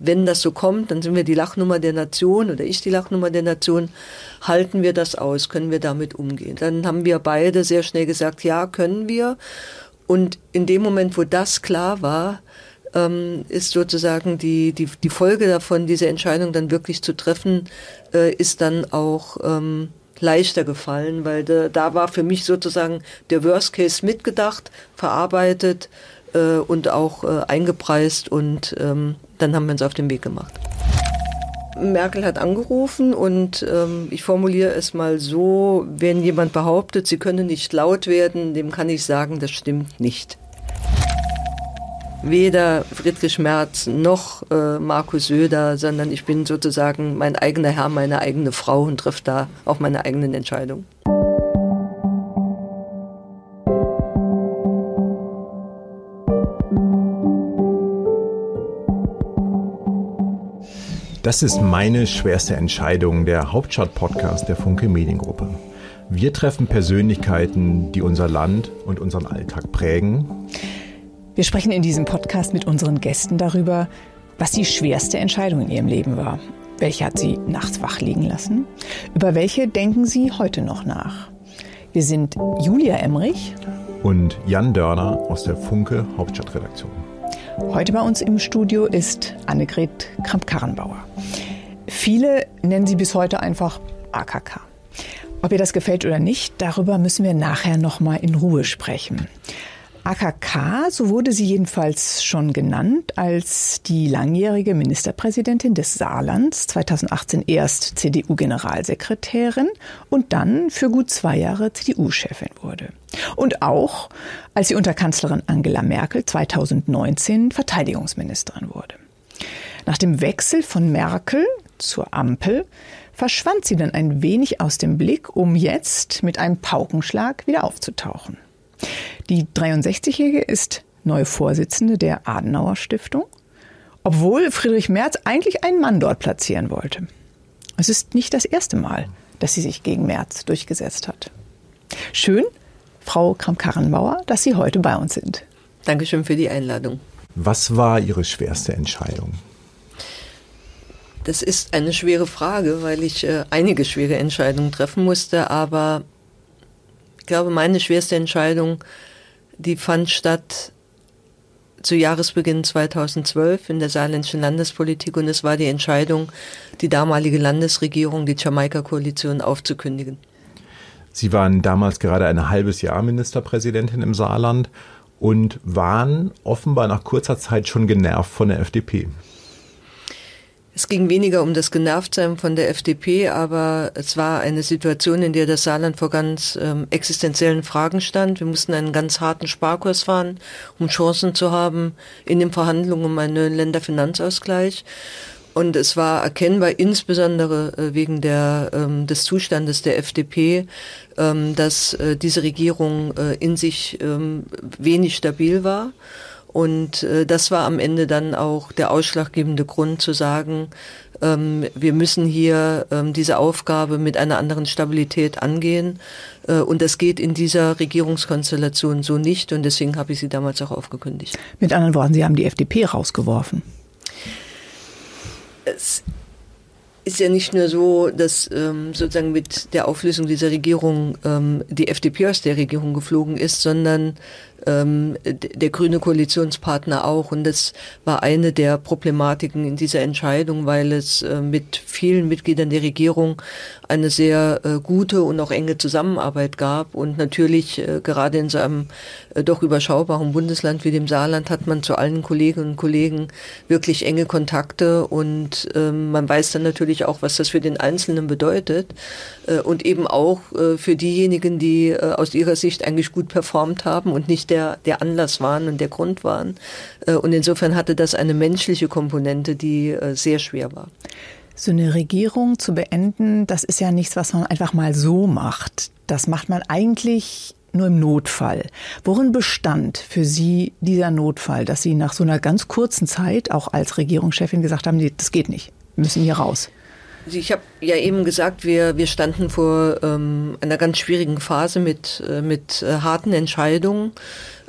wenn das so kommt, dann sind wir die Lachnummer der Nation oder ich die Lachnummer der Nation, halten wir das aus, können wir damit umgehen? Dann haben wir beide sehr schnell gesagt, ja, können wir. Und in dem Moment, wo das klar war, ist sozusagen die Folge davon, diese Entscheidung dann wirklich zu treffen, ist dann auch leichter gefallen, weil da war für mich sozusagen der Worst Case mitgedacht, verarbeitet und auch eingepreist und dann haben wir uns auf den Weg gemacht. Merkel hat angerufen und ich formuliere es mal so, wenn jemand behauptet, sie könne nicht laut werden, dem kann ich sagen, das stimmt nicht. Weder Friedrich Merz noch Markus Söder, sondern ich bin sozusagen mein eigener Herr, meine eigene Frau und treffe da auch meine eigenen Entscheidungen. Das ist meine schwerste Entscheidung, der Hauptstadt-Podcast der Funke Mediengruppe. Wir treffen Persönlichkeiten, die unser Land und unseren Alltag prägen. Wir sprechen in diesem Podcast mit unseren Gästen darüber, was die schwerste Entscheidung in ihrem Leben war. Welche hat sie nachts wach liegen lassen? Über welche denken sie heute noch nach? Wir sind Julia Emmerich und Jan Dörner aus der Funke Hauptstadtredaktion. Heute bei uns im Studio ist Annegret Kramp-Karrenbauer. Viele nennen sie bis heute einfach AKK. Ob ihr das gefällt oder nicht, darüber müssen wir nachher noch mal in Ruhe sprechen. AKK, so wurde sie jedenfalls schon genannt, als die langjährige Ministerpräsidentin des Saarlands, 2018 erst CDU-Generalsekretärin und dann für gut 2 Jahre CDU-Chefin wurde. Und auch, als sie unter Kanzlerin Angela Merkel 2019 Verteidigungsministerin wurde. Nach dem Wechsel von Merkel zur Ampel verschwand sie dann ein wenig aus dem Blick, um jetzt mit einem Paukenschlag wieder aufzutauchen. Die 63-Jährige ist neue Vorsitzende der Adenauer-Stiftung, obwohl Friedrich Merz eigentlich einen Mann dort platzieren wollte. Es ist nicht das erste Mal, dass sie sich gegen Merz durchgesetzt hat. Schön, Frau Kramp-Karrenbauer, dass Sie heute bei uns sind. Dankeschön für die Einladung. Was war Ihre schwerste Entscheidung? Das ist eine schwere Frage, weil ich einige schwere Entscheidungen treffen musste, aber ich glaube, meine schwerste Entscheidung, die fand statt zu Jahresbeginn 2012 in der saarländischen Landespolitik und es war die Entscheidung, die damalige Landesregierung, die Jamaika-Koalition aufzukündigen. Sie waren damals gerade ein halbes Jahr Ministerpräsidentin im Saarland und waren offenbar nach kurzer Zeit schon genervt von der FDP. Es ging weniger um das Genervtsein von der FDP, aber es war eine Situation, in der das Saarland vor ganz existenziellen Fragen stand. Wir mussten einen ganz harten Sparkurs fahren, um Chancen zu haben in den Verhandlungen um einen neuen Länderfinanzausgleich. Und es war erkennbar, insbesondere wegen des Zustandes der FDP, dass diese Regierung in sich wenig stabil war. Und das war am Ende dann auch der ausschlaggebende Grund zu sagen, wir müssen hier diese Aufgabe mit einer anderen Stabilität angehen. Und das geht in dieser Regierungskonstellation so nicht. Und deswegen habe ich sie damals auch aufgekündigt. Mit anderen Worten, Sie haben die FDP rausgeworfen. Es ist ja nicht nur so, dass sozusagen mit der Auflösung dieser Regierung die FDP aus der Regierung geflogen ist, sondern der grüne Koalitionspartner auch. Und das war eine der Problematiken in dieser Entscheidung, weil es mit vielen Mitgliedern der Regierung eine sehr gute und auch enge Zusammenarbeit gab. Und natürlich gerade in so einem doch überschaubaren Bundesland wie dem Saarland hat man zu allen Kolleginnen und Kollegen wirklich enge Kontakte. Und man weiß dann natürlich auch, was das für den Einzelnen bedeutet. Und eben auch für diejenigen, die aus ihrer Sicht eigentlich gut performt haben und nicht der Anlass waren und der Grund waren. Und insofern hatte das eine menschliche Komponente, die sehr schwer war. So eine Regierung zu beenden, das ist ja nichts, was man einfach mal so macht. Das macht man eigentlich nur im Notfall. Worin bestand für Sie dieser Notfall, dass Sie nach so einer ganz kurzen Zeit auch als Regierungschefin gesagt haben, nee, das geht nicht, wir müssen hier raus? Ich habe ja eben gesagt, wir standen vor einer ganz schwierigen Phase mit harten Entscheidungen.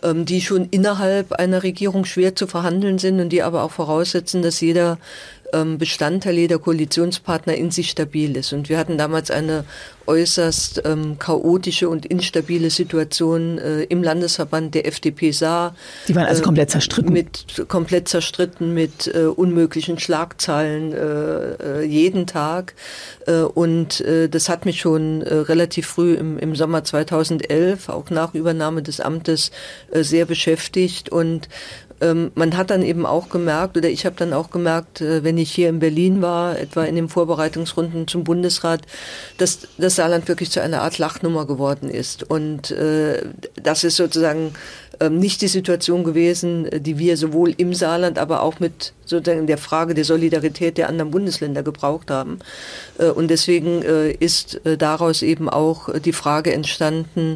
die schon innerhalb einer Regierung schwer zu verhandeln sind und die aber auch voraussetzen, dass jeder Bestandteil, jeder Koalitionspartner in sich stabil ist. Und wir hatten damals eine äußerst chaotische und instabile Situation im Landesverband der FDP Saar. Die waren also komplett zerstritten? Komplett zerstritten mit unmöglichen Schlagzeilen jeden Tag. Und das hat mich schon relativ früh im Sommer 2011, auch nach Übernahme des Amtes, sehr beschäftigt. Und man hat dann eben auch gemerkt, oder ich habe dann auch gemerkt, wenn ich hier in Berlin war, etwa in den Vorbereitungsrunden zum Bundesrat, dass das Saarland wirklich zu einer Art Lachnummer geworden ist. Und das ist sozusagen nicht die Situation gewesen, die wir sowohl im Saarland, aber auch mit sozusagen der Frage der Solidarität der anderen Bundesländer gebraucht haben. Und deswegen ist daraus eben auch die Frage entstanden,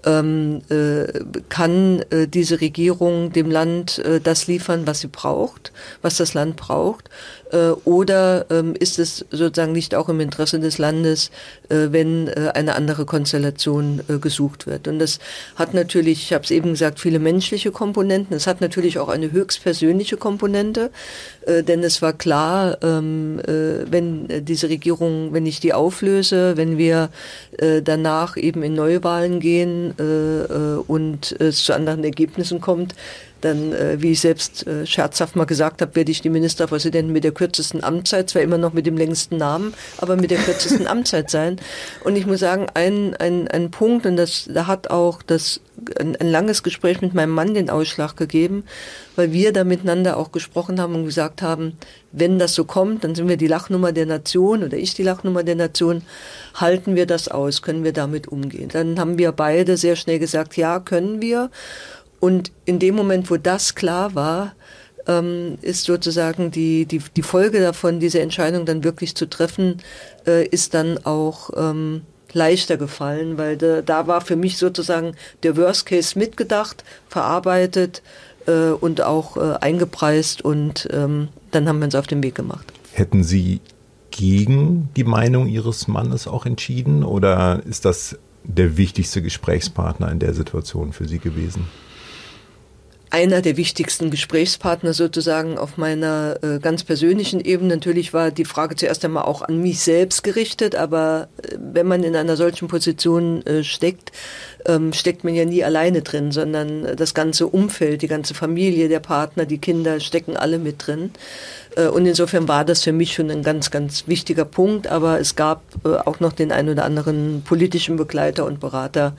kann diese Regierung dem Land das liefern, was sie braucht, was das Land braucht, oder ist es sozusagen nicht auch im Interesse des Landes, wenn eine andere Konstellation gesucht wird. Und das hat natürlich, ich habe es eben gesagt, viele menschliche Komponenten. Es hat natürlich auch eine höchstpersönliche Komponente, denn es war klar, wenn diese Regierung, wenn ich die auflöse, wenn wir danach eben in Neuwahlen gehen und es zu anderen Ergebnissen kommt, dann, wie ich selbst scherzhaft mal gesagt habe, werde ich die Ministerpräsidentin mit der kürzesten Amtszeit, zwar immer noch mit dem längsten Namen, aber mit der kürzesten Amtszeit sein. Und ich muss sagen, ein Punkt, und da hat auch ein langes Gespräch mit meinem Mann den Ausschlag gegeben, weil wir da miteinander auch gesprochen haben und gesagt haben, wenn das so kommt, dann sind wir die Lachnummer der Nation oder ich die Lachnummer der Nation, halten wir das aus, können wir damit umgehen? Dann haben wir beide sehr schnell gesagt, ja, können wir. Und in dem Moment, wo das klar war, ist sozusagen die Folge davon, diese Entscheidung dann wirklich zu treffen, ist dann auch leichter gefallen, weil da war für mich sozusagen der Worst Case mitgedacht, verarbeitet und auch eingepreist, und dann haben wir uns auf den Weg gemacht. Hätten Sie gegen die Meinung Ihres Mannes auch entschieden, oder ist das der wichtigste Gesprächspartner in der Situation für Sie gewesen? Einer der wichtigsten Gesprächspartner sozusagen auf meiner ganz persönlichen Ebene. Natürlich war die Frage zuerst einmal auch an mich selbst gerichtet, aber wenn man in einer solchen Position steckt man ja nie alleine drin, sondern das ganze Umfeld, die ganze Familie, der Partner, die Kinder stecken alle mit drin. Und insofern war das für mich schon ein ganz, ganz wichtiger Punkt, aber es gab auch noch den ein oder anderen politischen Begleiter und Berater,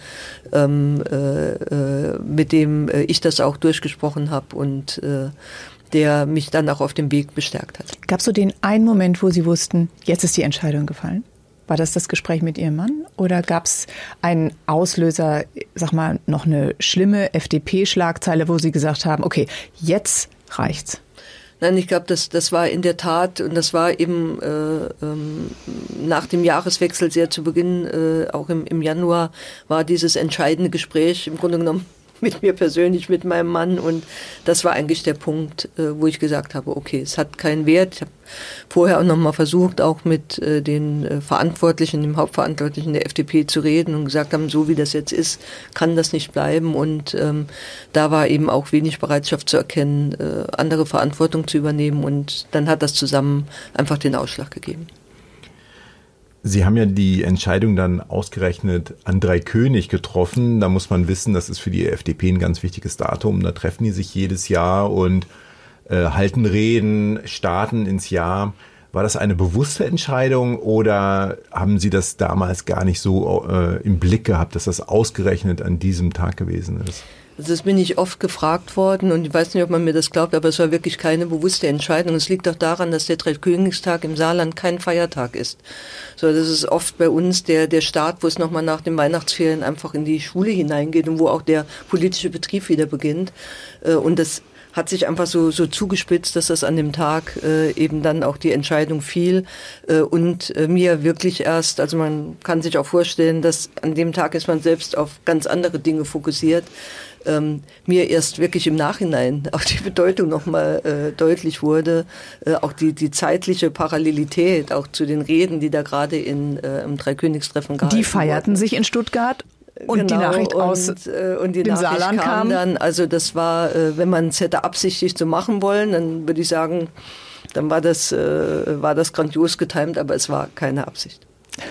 mit dem ich das auch durchgesprochen habe und der mich dann auch auf dem Weg bestärkt hat. Gab es so den einen Moment, wo Sie wussten, jetzt ist die Entscheidung gefallen? War das Gespräch mit Ihrem Mann? Oder gab es einen Auslöser, sag mal, noch eine schlimme FDP-Schlagzeile, wo Sie gesagt haben, okay, jetzt reicht's? Nein, ich glaube, das war in der Tat, und das war eben nach dem Jahreswechsel sehr zu Beginn, auch im Januar, war dieses entscheidende Gespräch im Grunde genommen mit mir persönlich, mit meinem Mann, und das war eigentlich der Punkt, wo ich gesagt habe, okay, es hat keinen Wert. Ich habe vorher auch noch mal versucht, auch mit den Verantwortlichen, dem Hauptverantwortlichen der FDP zu reden und gesagt haben, so wie das jetzt ist, kann das nicht bleiben, und da war eben auch wenig Bereitschaft zu erkennen, andere Verantwortung zu übernehmen, und dann hat das zusammen einfach den Ausschlag gegeben. Sie haben ja die Entscheidung dann ausgerechnet an Dreikönig getroffen. Da muss man wissen, das ist für die FDP ein ganz wichtiges Datum. Da treffen die sich jedes Jahr und halten Reden, starten ins Jahr. War das eine bewusste Entscheidung, oder haben Sie das damals gar nicht so im Blick gehabt, dass das ausgerechnet an diesem Tag gewesen ist? Das bin ich oft gefragt worden, und ich weiß nicht, ob man mir das glaubt, aber es war wirklich keine bewusste Entscheidung. Es liegt auch daran, dass der Dreikönigstag im Saarland kein Feiertag ist. So, das ist oft bei uns der Start, wo es nochmal nach den Weihnachtsferien einfach in die Schule hineingeht und wo auch der politische Betrieb wieder beginnt. Und das hat sich einfach so zugespitzt, dass das an dem Tag eben dann auch die Entscheidung fiel und mir wirklich erst, also man kann sich auch vorstellen, dass an dem Tag ist man selbst auf ganz andere Dinge fokussiert, mir erst wirklich im Nachhinein auch die Bedeutung nochmal deutlich wurde, auch die zeitliche Parallelität auch zu den Reden, die da gerade im Dreikönigstreffen gehalten Die feierten wurden. Sich in Stuttgart? Und die Nachricht aus und die dem Nachricht Saarland kam dann, also das war, wenn man es hätte absichtlich so machen wollen, dann würde ich sagen, dann war das grandios getimt, aber es war keine Absicht.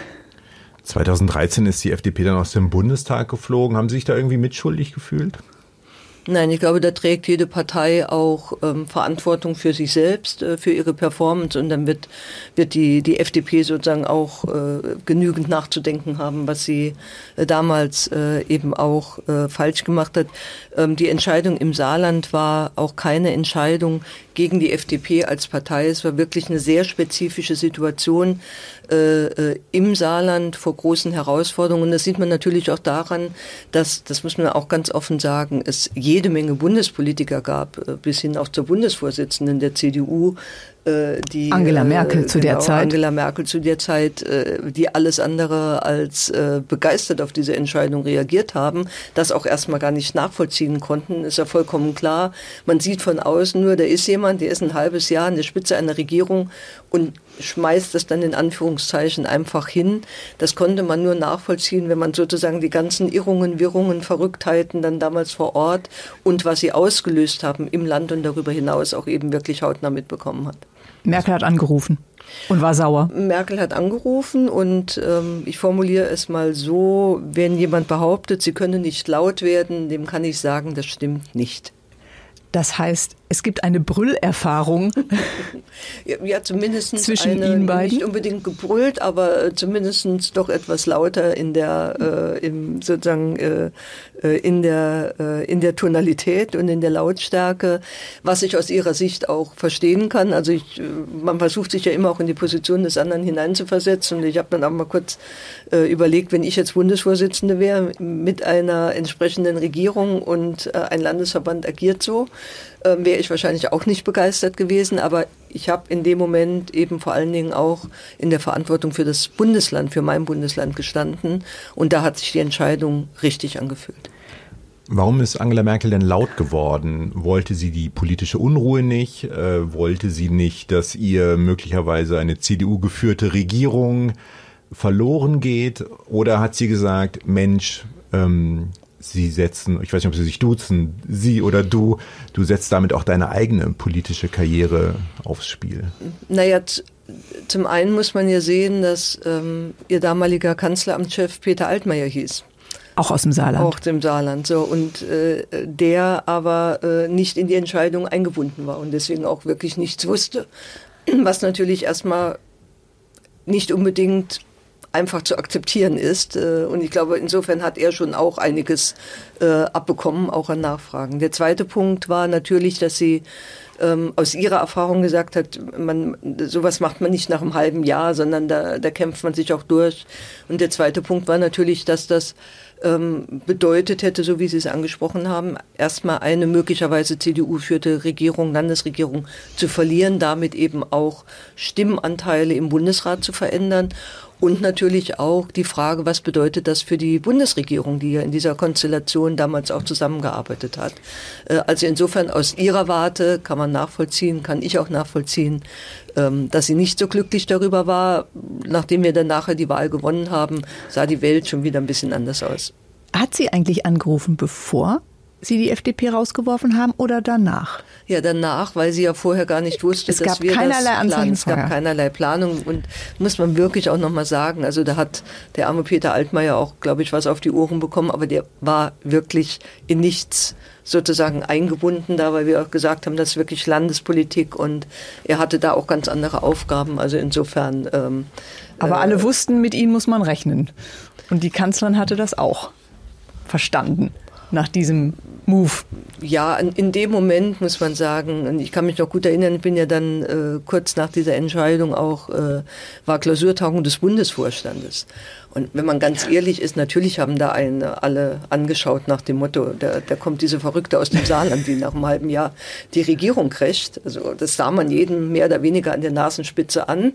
2013 ist die FDP dann aus dem Bundestag geflogen. Haben Sie sich da irgendwie mitschuldig gefühlt? Nein, ich glaube, da trägt jede Partei auch Verantwortung für sich selbst, für ihre Performance, und dann wird die FDP sozusagen auch genügend nachzudenken haben, was sie damals eben auch falsch gemacht hat. Die Entscheidung im Saarland war auch keine Entscheidung gegen die FDP als Partei. Es war wirklich eine sehr spezifische Situation im Saarland vor großen Herausforderungen. Und das sieht man natürlich auch daran, dass, das muss man auch ganz offen sagen, es jede Menge Bundespolitiker gab, bis hin auch zur Bundesvorsitzenden der CDU, die Angela Merkel zu der Zeit. Angela Merkel zu der Zeit, die alles andere als begeistert auf diese Entscheidung reagiert haben, das auch erstmal gar nicht nachvollziehen konnten, ist ja vollkommen klar. Man sieht von außen nur, da ist jemand, der ist ein halbes Jahr an der Spitze einer Regierung und schmeißt das dann in Anführungszeichen einfach hin. Das konnte man nur nachvollziehen, wenn man sozusagen die ganzen Irrungen, Wirrungen, Verrücktheiten dann damals vor Ort und was sie ausgelöst haben im Land und darüber hinaus auch eben wirklich hautnah mitbekommen hat. Merkel hat angerufen und war sauer. Merkel hat angerufen und ich formuliere es mal so, wenn jemand behauptet, sie könne nicht laut werden, dem kann ich sagen, das stimmt nicht. Das heißt, es gibt eine Brüllerfahrung. Ja, zumindest zwischen Ihnen beiden. Nicht unbedingt gebrüllt, aber zumindest doch etwas lauter in der in der Tonalität und in der Lautstärke, was ich aus ihrer Sicht auch verstehen kann. Also man versucht sich ja immer auch in die Position des anderen hineinzuversetzen. Und ich habe dann auch mal kurz überlegt, wenn ich jetzt Bundesvorsitzende wäre mit einer entsprechenden Regierung und ein Landesverband agiert so, wäre ich wahrscheinlich auch nicht begeistert gewesen. Aber ich habe in dem Moment eben vor allen Dingen auch in der Verantwortung für das Bundesland, für mein Bundesland gestanden. Und da hat sich die Entscheidung richtig angefühlt. Warum ist Angela Merkel denn laut geworden? Wollte sie die politische Unruhe nicht? Wollte sie nicht, dass ihr möglicherweise eine CDU-geführte Regierung verloren geht? Oder hat sie gesagt, Mensch, Sie setzen, ich weiß nicht, ob Sie sich duzen, Sie oder du setzt damit auch deine eigene politische Karriere aufs Spiel? Naja, zum einen muss man ja sehen, dass ihr damaliger Kanzleramtschef Peter Altmaier hieß. Auch aus dem Saarland. Auch dem Saarland, so. Und der aber nicht in die Entscheidung eingebunden war und deswegen auch wirklich nichts wusste. Was natürlich erstmal nicht unbedingt einfach zu akzeptieren ist. Und ich glaube, insofern hat er schon auch einiges abbekommen, auch an Nachfragen. Der zweite Punkt war natürlich, dass sie aus ihrer Erfahrung gesagt hat, sowas macht man nicht nach einem halben Jahr, sondern da kämpft man sich auch durch. Und der zweite Punkt war natürlich, dass das bedeutet hätte, so wie Sie es angesprochen haben, erstmal eine möglicherweise CDU-führte Regierung, Landesregierung zu verlieren, damit eben auch Stimmanteile im Bundesrat zu verändern. Und natürlich auch die Frage, was bedeutet das für die Bundesregierung, die ja in dieser Konstellation damals auch zusammengearbeitet hat. Also insofern aus ihrer Warte kann man nachvollziehen, kann ich auch nachvollziehen, dass sie nicht so glücklich darüber war. Nachdem wir dann nachher die Wahl gewonnen haben, sah die Welt schon wieder ein bisschen anders aus. Hat sie eigentlich angerufen, bevor Sie die FDP rausgeworfen haben oder danach? Ja, danach, weil sie ja vorher gar nicht wusste, dass wir das planen. Es gab keinerlei Planung und muss man wirklich auch nochmal sagen, also da hat der arme Peter Altmaier auch, glaube ich, was auf die Ohren bekommen, aber der war wirklich in nichts sozusagen eingebunden da, weil wir auch gesagt haben, das ist wirklich Landespolitik und er hatte da auch ganz andere Aufgaben, also insofern. Aber alle wussten, mit ihnen muss man rechnen. Und die Kanzlerin hatte das auch verstanden. Nach diesem Move? Ja, in dem Moment muss man sagen, und ich kann mich noch gut erinnern, ich bin ja dann kurz nach dieser Entscheidung auch, war Klausurtagung des Bundesvorstandes. Und wenn man ganz ehrlich ist, natürlich haben da alle angeschaut nach dem Motto, da kommt diese Verrückte aus dem Saarland, die nach einem halben Jahr die Regierung crasht. Also das sah man jedem mehr oder weniger an der Nasenspitze an.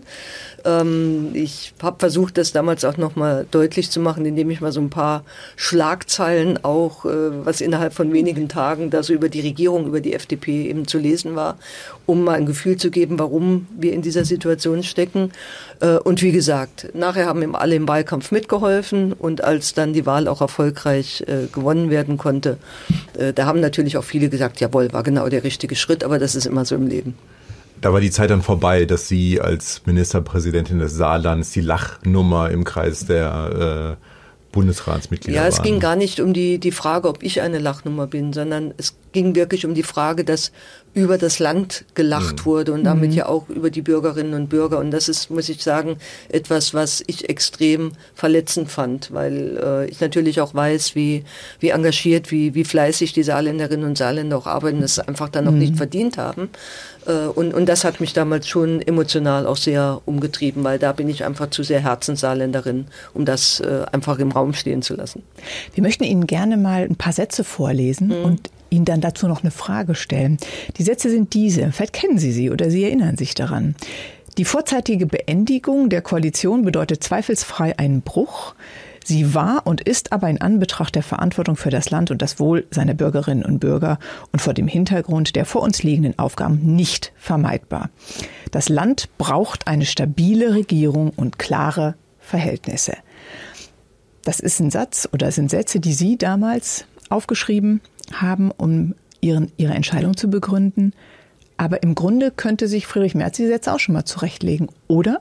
Ich habe versucht, das damals auch nochmal deutlich zu machen, indem ich mal so ein paar Schlagzeilen auch was innerhalb von wenigen Tagen da so über die Regierung, über die FDP eben zu lesen war, um mal ein Gefühl zu geben, warum wir in dieser Situation stecken. Und wie gesagt, nachher haben alle im Wahlkampf mitgeholfen und als dann die Wahl auch erfolgreich gewonnen werden konnte, da haben natürlich auch viele gesagt, jawohl, war genau der richtige Schritt, aber das ist immer so im Leben. Da war die Zeit dann vorbei, dass Sie als Ministerpräsidentin des Saarlands die Lachnummer im Kreis der Bundesratsmitglieder waren. Ja, es ging gar nicht um die Frage, ob ich eine Lachnummer bin, sondern es ging wirklich um die Frage, dass über das Land gelacht wurde und damit ja auch über die Bürgerinnen und Bürger. Und das ist, muss ich sagen, etwas, was ich extrem verletzend fand, weil ich natürlich auch weiß, wie engagiert, wie fleißig die Saarländerinnen und Saarländer auch arbeiten, das einfach dann noch nicht verdient haben. Und das hat mich damals schon emotional auch sehr umgetrieben, weil da bin ich einfach zu sehr Herzenssaarländerin, um das einfach im Raum stehen zu lassen. Wir möchten Ihnen gerne mal ein paar Sätze vorlesen und Ihnen dann dazu noch eine Frage stellen. Die Sätze sind diese, vielleicht kennen Sie sie oder Sie erinnern sich daran. Die vorzeitige Beendigung der Koalition bedeutet zweifelsfrei einen Bruch. Sie war und ist aber in Anbetracht der Verantwortung für das Land und das Wohl seiner Bürgerinnen und Bürger und vor dem Hintergrund der vor uns liegenden Aufgaben nicht vermeidbar. Das Land braucht eine stabile Regierung und klare Verhältnisse. Das ist ein Satz oder sind Sätze, die Sie damals aufgeschrieben haben, um ihre Entscheidung zu begründen. Aber im Grunde könnte sich Friedrich Merz die Sätze auch schon mal zurechtlegen, oder?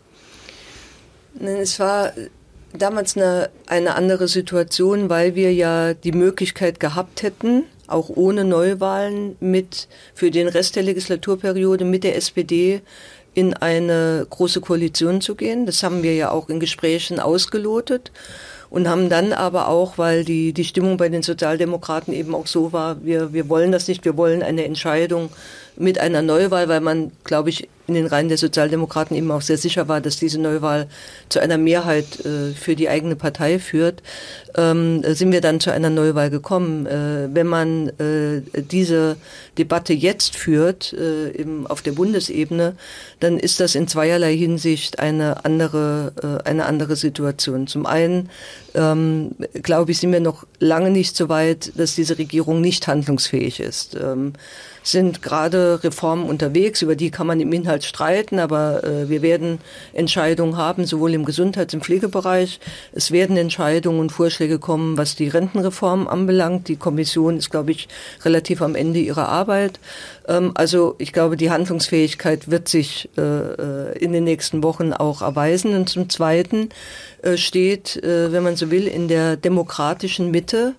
Es war damals eine andere Situation, weil wir ja die Möglichkeit gehabt hätten, auch ohne Neuwahlen für den Rest der Legislaturperiode mit der SPD in eine große Koalition zu gehen. Das haben wir ja auch in Gesprächen ausgelotet und haben dann aber auch, weil die Stimmung bei den Sozialdemokraten eben auch so war, wir wollen das nicht, wir wollen eine Entscheidung mit einer Neuwahl, weil man, glaube ich, in den Reihen der Sozialdemokraten eben auch sehr sicher war, dass diese Neuwahl zu einer Mehrheit für die eigene Partei führt, sind wir dann zu einer Neuwahl gekommen. Wenn man diese Debatte jetzt führt, auf der Bundesebene, dann ist das in zweierlei Hinsicht eine andere Situation. Zum einen, glaube ich, sind wir noch lange nicht so weit, dass diese Regierung nicht handlungsfähig ist. Sind gerade Reformen unterwegs, über die kann man im Inhalt streiten, aber wir werden Entscheidungen haben, sowohl im Gesundheits- und Pflegebereich. Es werden Entscheidungen und Vorschläge kommen, was die Rentenreform anbelangt. Die Kommission ist, glaube ich, relativ am Ende ihrer Arbeit. Also ich glaube, die Handlungsfähigkeit wird sich in den nächsten Wochen auch erweisen. Und zum Zweiten steht, wenn man so will, in der demokratischen Mitte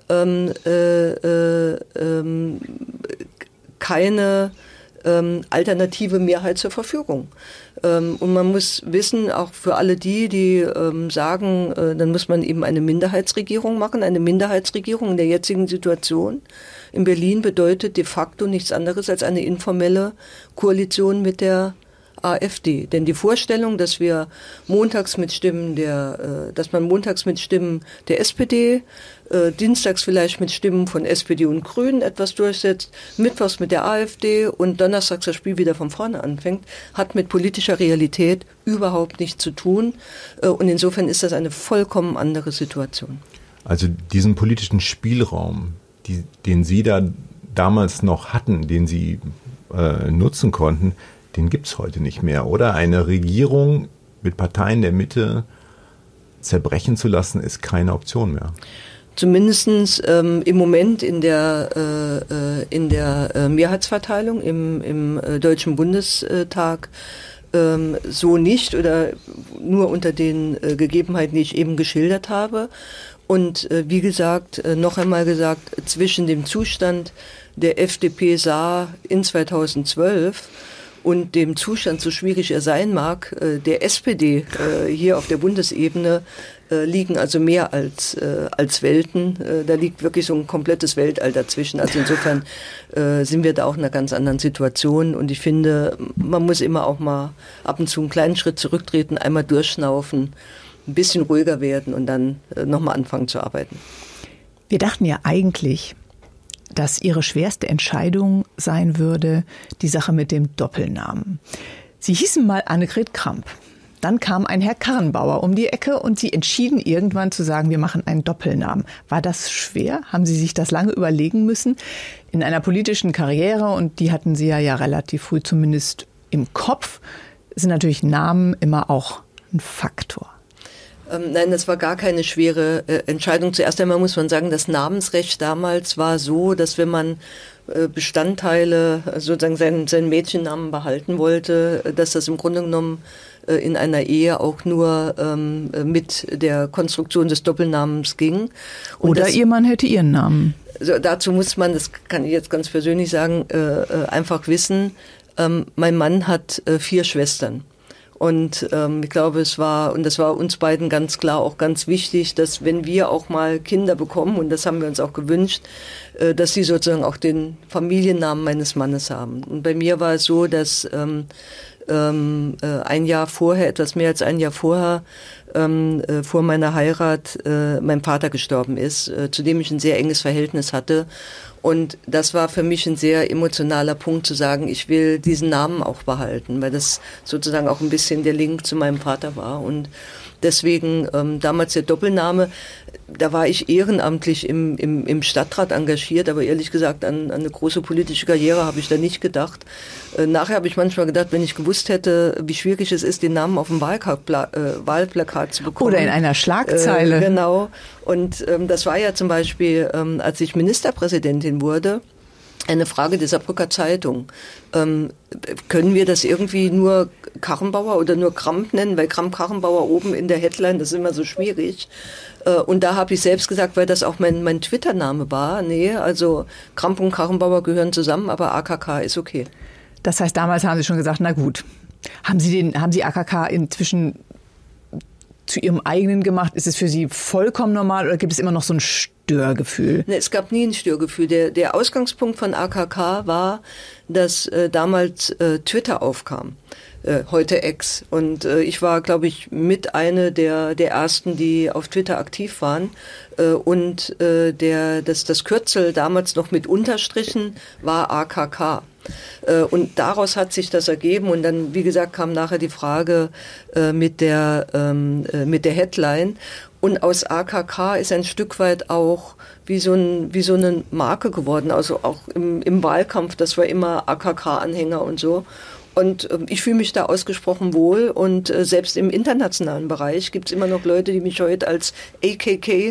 keine alternative Mehrheit zur Verfügung. Und man muss wissen, auch für alle die sagen, dann muss man eben eine Minderheitsregierung machen. Eine Minderheitsregierung in der jetzigen Situation in Berlin bedeutet de facto nichts anderes als eine informelle Koalition mit der AfD. Denn die Vorstellung, dass man montags mit Stimmen der SPD, dienstags vielleicht mit Stimmen von SPD und Grünen etwas durchsetzt, mittwochs mit der AfD und donnerstags das Spiel wieder von vorne anfängt, hat mit politischer Realität überhaupt nichts zu tun. Und insofern ist das eine vollkommen andere Situation. Also diesen politischen Spielraum, den Sie da damals noch hatten, den Sie nutzen konnten, den gibt es heute nicht mehr, oder? Eine Regierung mit Parteien der Mitte zerbrechen zu lassen, ist keine Option mehr. Zumindestens im Moment in der Mehrheitsverteilung im Deutschen Bundestag so nicht oder nur unter den Gegebenheiten, die ich eben geschildert habe. Und wie gesagt, noch einmal gesagt, zwischen dem Zustand der FDP Saar in 2012 und dem Zustand, so schwierig er sein mag, der SPD hier auf der Bundesebene liegen also mehr als Welten. Da liegt wirklich so ein komplettes Weltall dazwischen. Also insofern sind wir da auch in einer ganz anderen Situation. Und ich finde, man muss immer auch mal ab und zu einen kleinen Schritt zurücktreten, einmal durchschnaufen, ein bisschen ruhiger werden und dann nochmal anfangen zu arbeiten. Wir dachten ja eigentlich, dass Ihre schwerste Entscheidung sein würde, die Sache mit dem Doppelnamen. Sie hießen mal Annegret Kramp. Dann kam ein Herr Karrenbauer um die Ecke und Sie entschieden irgendwann zu sagen, wir machen einen Doppelnamen. War das schwer? Haben Sie sich das lange überlegen müssen? In einer politischen Karriere, und die hatten Sie ja relativ früh zumindest im Kopf, sind natürlich Namen immer auch ein Faktor. Nein, das war gar keine schwere Entscheidung. Zuerst einmal muss man sagen, das Namensrecht damals war so, dass wenn man Bestandteile, sozusagen seinen Mädchennamen behalten wollte, dass das im Grunde genommen in einer Ehe auch nur mit der Konstruktion des Doppelnamens ging. Und oder Ihr Mann hätte Ihren Namen. Also dazu muss man, das kann ich jetzt ganz persönlich sagen, einfach wissen, mein Mann hat 4 Schwestern. Und ich glaube, das war uns beiden ganz klar auch ganz wichtig, dass wenn wir auch mal Kinder bekommen, und das haben wir uns auch gewünscht, dass sie sozusagen auch den Familiennamen meines Mannes haben. Und bei mir war es so, dass ein Jahr vorher, etwas mehr als ein Jahr vorher, vor meiner Heirat, mein Vater gestorben ist, zu dem ich ein sehr enges Verhältnis hatte. Und das war für mich ein sehr emotionaler Punkt zu sagen, ich will diesen Namen auch behalten, weil das sozusagen auch ein bisschen der Link zu meinem Vater war. Und deswegen damals der Doppelname, da war ich ehrenamtlich im Stadtrat engagiert, aber ehrlich gesagt an eine große politische Karriere habe ich da nicht gedacht. Nachher habe ich manchmal gedacht, wenn ich gewusst hätte, wie schwierig es ist, den Namen auf dem Wahlplakat zu bekommen. Oder in einer Schlagzeile. Genau. Und das war ja zum Beispiel, als ich Ministerpräsidentin wurde, eine Frage der Saarbrücker Zeitung. Können wir das irgendwie nur Karrenbauer oder nur Kramp nennen? Weil Kramp-Karrenbauer oben in der Headline, das ist immer so schwierig. Und da habe ich selbst gesagt, weil das auch mein Twitter-Name war, nee, also Kramp und Karrenbauer gehören zusammen, aber AKK ist okay. Das heißt, damals haben Sie schon gesagt, na gut. Haben Sie AKK inzwischen zu Ihrem eigenen gemacht? Ist es für Sie vollkommen normal oder gibt es immer noch so ein Störgefühl? Nee, es gab nie ein Störgefühl. Der Ausgangspunkt von AKK war, dass damals Twitter aufkam. Heute X. Und ich war, glaube ich, mit eine der ersten, die auf Twitter aktiv waren. Und das Kürzel damals noch mit Unterstrichen war AKK. Und daraus hat sich das ergeben. Und dann, wie gesagt, kam nachher die Frage mit der Headline. Und aus AKK ist ein Stück weit auch wie so eine Marke geworden. Also auch im Wahlkampf, das war immer AKK-Anhänger und so. Und ich fühle mich da ausgesprochen wohl. Und selbst im internationalen Bereich gibt es immer noch Leute, die mich heute als AKK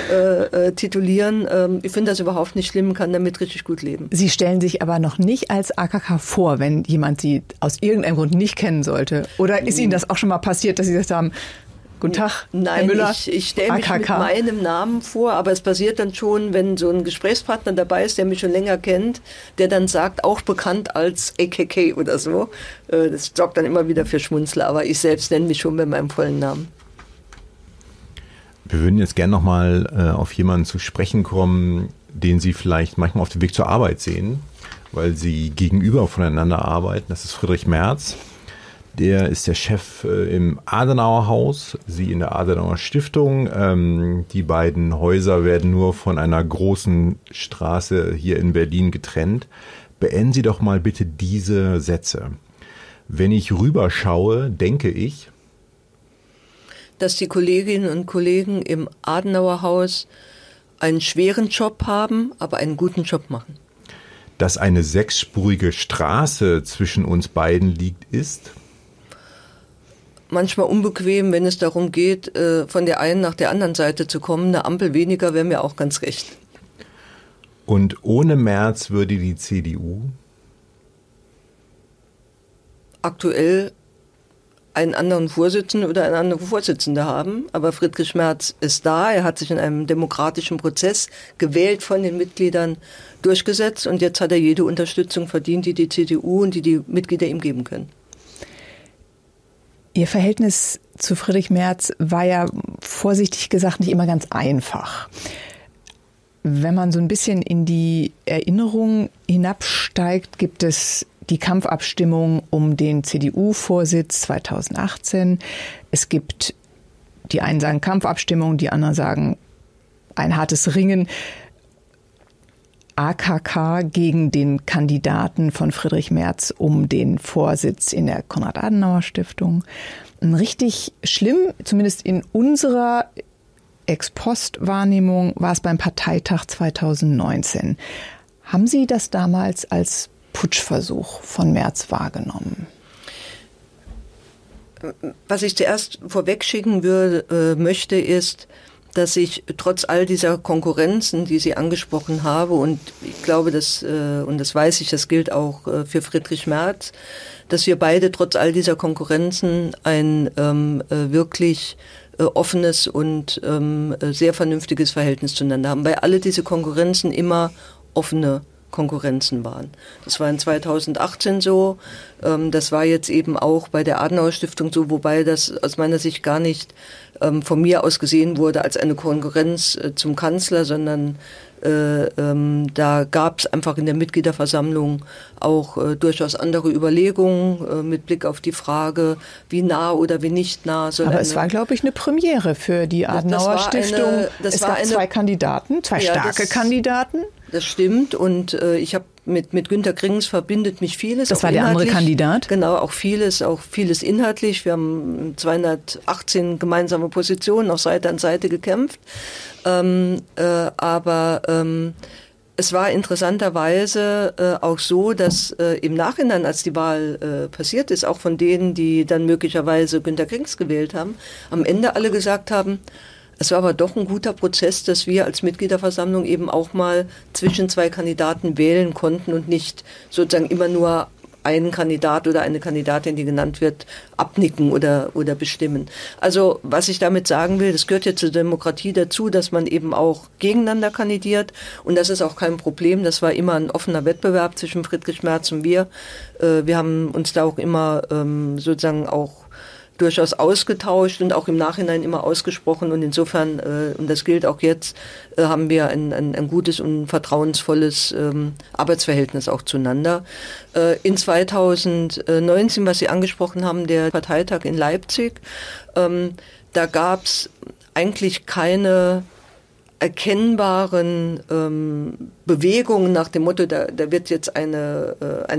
titulieren. Ich finde das überhaupt nicht schlimm, kann damit richtig gut leben. Sie stellen sich aber noch nicht als AKK vor, wenn jemand Sie aus irgendeinem Grund nicht kennen sollte. Oder ist Ihnen das auch schon mal passiert, dass Sie gesagt haben, guten Tag, nein, Herr Müller, ich stelle mich mit meinem Namen vor, aber es passiert dann schon, wenn so ein Gesprächspartner dabei ist, der mich schon länger kennt, der dann sagt, auch bekannt als AKK oder so. Das sorgt dann immer wieder für Schmunzler, aber ich selbst nenne mich schon bei meinem vollen Namen. Wir würden jetzt gerne nochmal auf jemanden zu sprechen kommen, den Sie vielleicht manchmal auf dem Weg zur Arbeit sehen, weil Sie gegenüber voneinander arbeiten. Das ist Friedrich Merz. Der ist der Chef im Adenauer Haus, Sie in der Adenauer Stiftung. Die beiden Häuser werden nur von einer großen Straße hier in Berlin getrennt. Beenden Sie doch mal bitte diese Sätze. Wenn ich rüberschaue, denke ich, dass die Kolleginnen und Kollegen im Adenauer Haus einen schweren Job haben, aber einen guten Job machen. Dass eine 6-spurige Straße zwischen uns beiden liegt, ist manchmal unbequem, wenn es darum geht, von der einen nach der anderen Seite zu kommen. Eine Ampel weniger wäre mir auch ganz recht. Und ohne Merz würde die CDU aktuell einen anderen Vorsitzenden oder eine andere Vorsitzende haben. Aber Friedrich Merz ist da. Er hat sich in einem demokratischen Prozess gewählt von den Mitgliedern durchgesetzt. Und jetzt hat er jede Unterstützung verdient, die CDU und die Mitglieder ihm geben können. Ihr Verhältnis zu Friedrich Merz war ja vorsichtig gesagt nicht immer ganz einfach. Wenn man so ein bisschen in die Erinnerung hinabsteigt, gibt es die Kampfabstimmung um den CDU-Vorsitz 2018. Es gibt, die einen sagen Kampfabstimmung, die anderen sagen ein hartes Ringen. AKK gegen den Kandidaten von Friedrich Merz um den Vorsitz in der Konrad-Adenauer-Stiftung. Richtig schlimm, zumindest in unserer Ex-Post-Wahrnehmung, war es beim Parteitag 2019. Haben Sie das damals als Putschversuch von Merz wahrgenommen? Was ich zuerst vorwegschicken möchte, ist, dass ich trotz all dieser Konkurrenzen, die Sie angesprochen haben, und ich glaube, und das weiß ich, das gilt auch für Friedrich Merz, dass wir beide trotz all dieser Konkurrenzen ein wirklich offenes und sehr vernünftiges Verhältnis zueinander haben, weil alle diese Konkurrenzen immer offene Konkurrenzen waren. Das war in 2018 so, das war jetzt eben auch bei der Adenauer Stiftung so, wobei das aus meiner Sicht gar nicht von mir aus gesehen wurde als eine Konkurrenz zum Kanzler, sondern da gab es einfach in der Mitgliederversammlung auch durchaus andere Überlegungen mit Blick auf die Frage, wie nah oder wie nicht nah soll. Aber es war, glaube ich, eine Premiere für die Adenauer Stiftung. Es gab zwei Kandidaten, zwei starke Kandidaten. Das stimmt, und ich habe mit Günter Krings verbindet mich vieles. Das war der andere Kandidat? Genau, auch vieles inhaltlich. Wir haben 218 gemeinsame Positionen auf Seite an Seite gekämpft. Aber es war interessanterweise auch so, dass im Nachhinein, als die Wahl passiert ist, auch von denen, die dann möglicherweise Günter Krings gewählt haben, am Ende alle gesagt haben, es war aber doch ein guter Prozess, dass wir als Mitgliederversammlung eben auch mal zwischen zwei Kandidaten wählen konnten und nicht sozusagen immer nur einen Kandidat oder eine Kandidatin, die genannt wird, abnicken oder bestimmen. Also was ich damit sagen will, das gehört ja zur Demokratie dazu, dass man eben auch gegeneinander kandidiert, und das ist auch kein Problem. Das war immer ein offener Wettbewerb zwischen Friedrich Merz und wir. Wir haben uns da auch immer sozusagen auch durchaus ausgetauscht und auch im Nachhinein immer ausgesprochen, und insofern, und das gilt auch jetzt, haben wir ein gutes und vertrauensvolles Arbeitsverhältnis auch zueinander. In 2019, was Sie angesprochen haben, der Parteitag in Leipzig, da gab es eigentlich keine erkennbaren Bewegungen nach dem Motto, da wird jetzt eine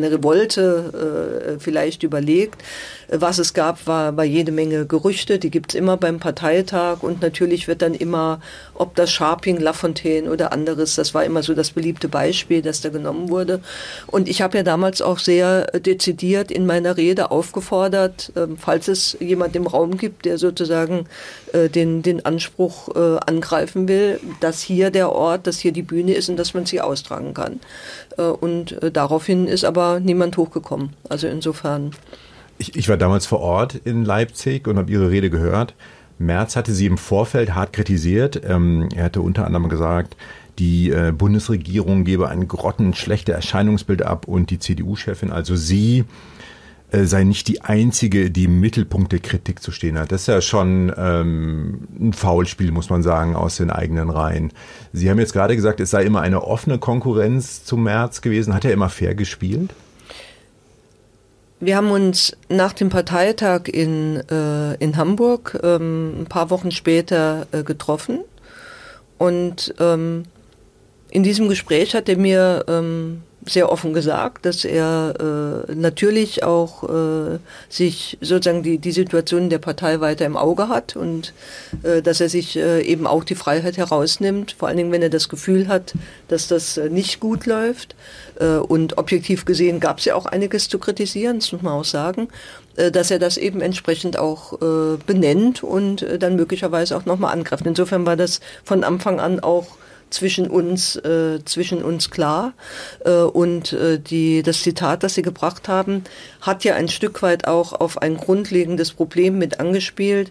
Revolte vielleicht überlegt. Was es gab, war jede Menge Gerüchte, die gibt's immer beim Parteitag, und natürlich wird dann immer, ob das Scharping, Lafontaine oder anderes, das war immer so das beliebte Beispiel, das da genommen wurde. Und ich habe ja damals auch sehr dezidiert in meiner Rede aufgefordert, falls es jemand im Raum gibt, der sozusagen den Anspruch angreifen will, dass hier der Ort, dass hier die Bühne ist und dass man sie austragen kann. Und daraufhin ist aber niemand hochgekommen. Also insofern. Ich war damals vor Ort in Leipzig und habe Ihre Rede gehört. Merz hatte Sie im Vorfeld hart kritisiert. Er hatte unter anderem gesagt, die Bundesregierung gebe ein grottenschlechtes Erscheinungsbild ab, und die CDU-Chefin, also Sie, sei nicht die Einzige, die im Mittelpunkt der Kritik zu stehen hat. Das ist ja schon ein Foulspiel, muss man sagen, aus den eigenen Reihen. Sie haben jetzt gerade gesagt, es sei immer eine offene Konkurrenz zum Merz gewesen. Hat er immer fair gespielt? Wir haben uns nach dem Parteitag in Hamburg ein paar Wochen später getroffen, und in diesem Gespräch hat er mir sehr offen gesagt, dass er natürlich auch sich sozusagen die Situation der Partei weiter im Auge hat, und dass er sich eben auch die Freiheit herausnimmt, vor allen Dingen, wenn er das Gefühl hat, dass das nicht gut läuft. Und objektiv gesehen gab es ja auch einiges zu kritisieren, das muss man auch sagen, dass er das eben entsprechend auch benennt und dann möglicherweise auch nochmal angreift. Insofern war das von Anfang an auch zwischen uns klar. Und das Zitat, das Sie gebracht haben, hat ja ein Stück weit auch auf ein grundlegendes Problem mit angespielt,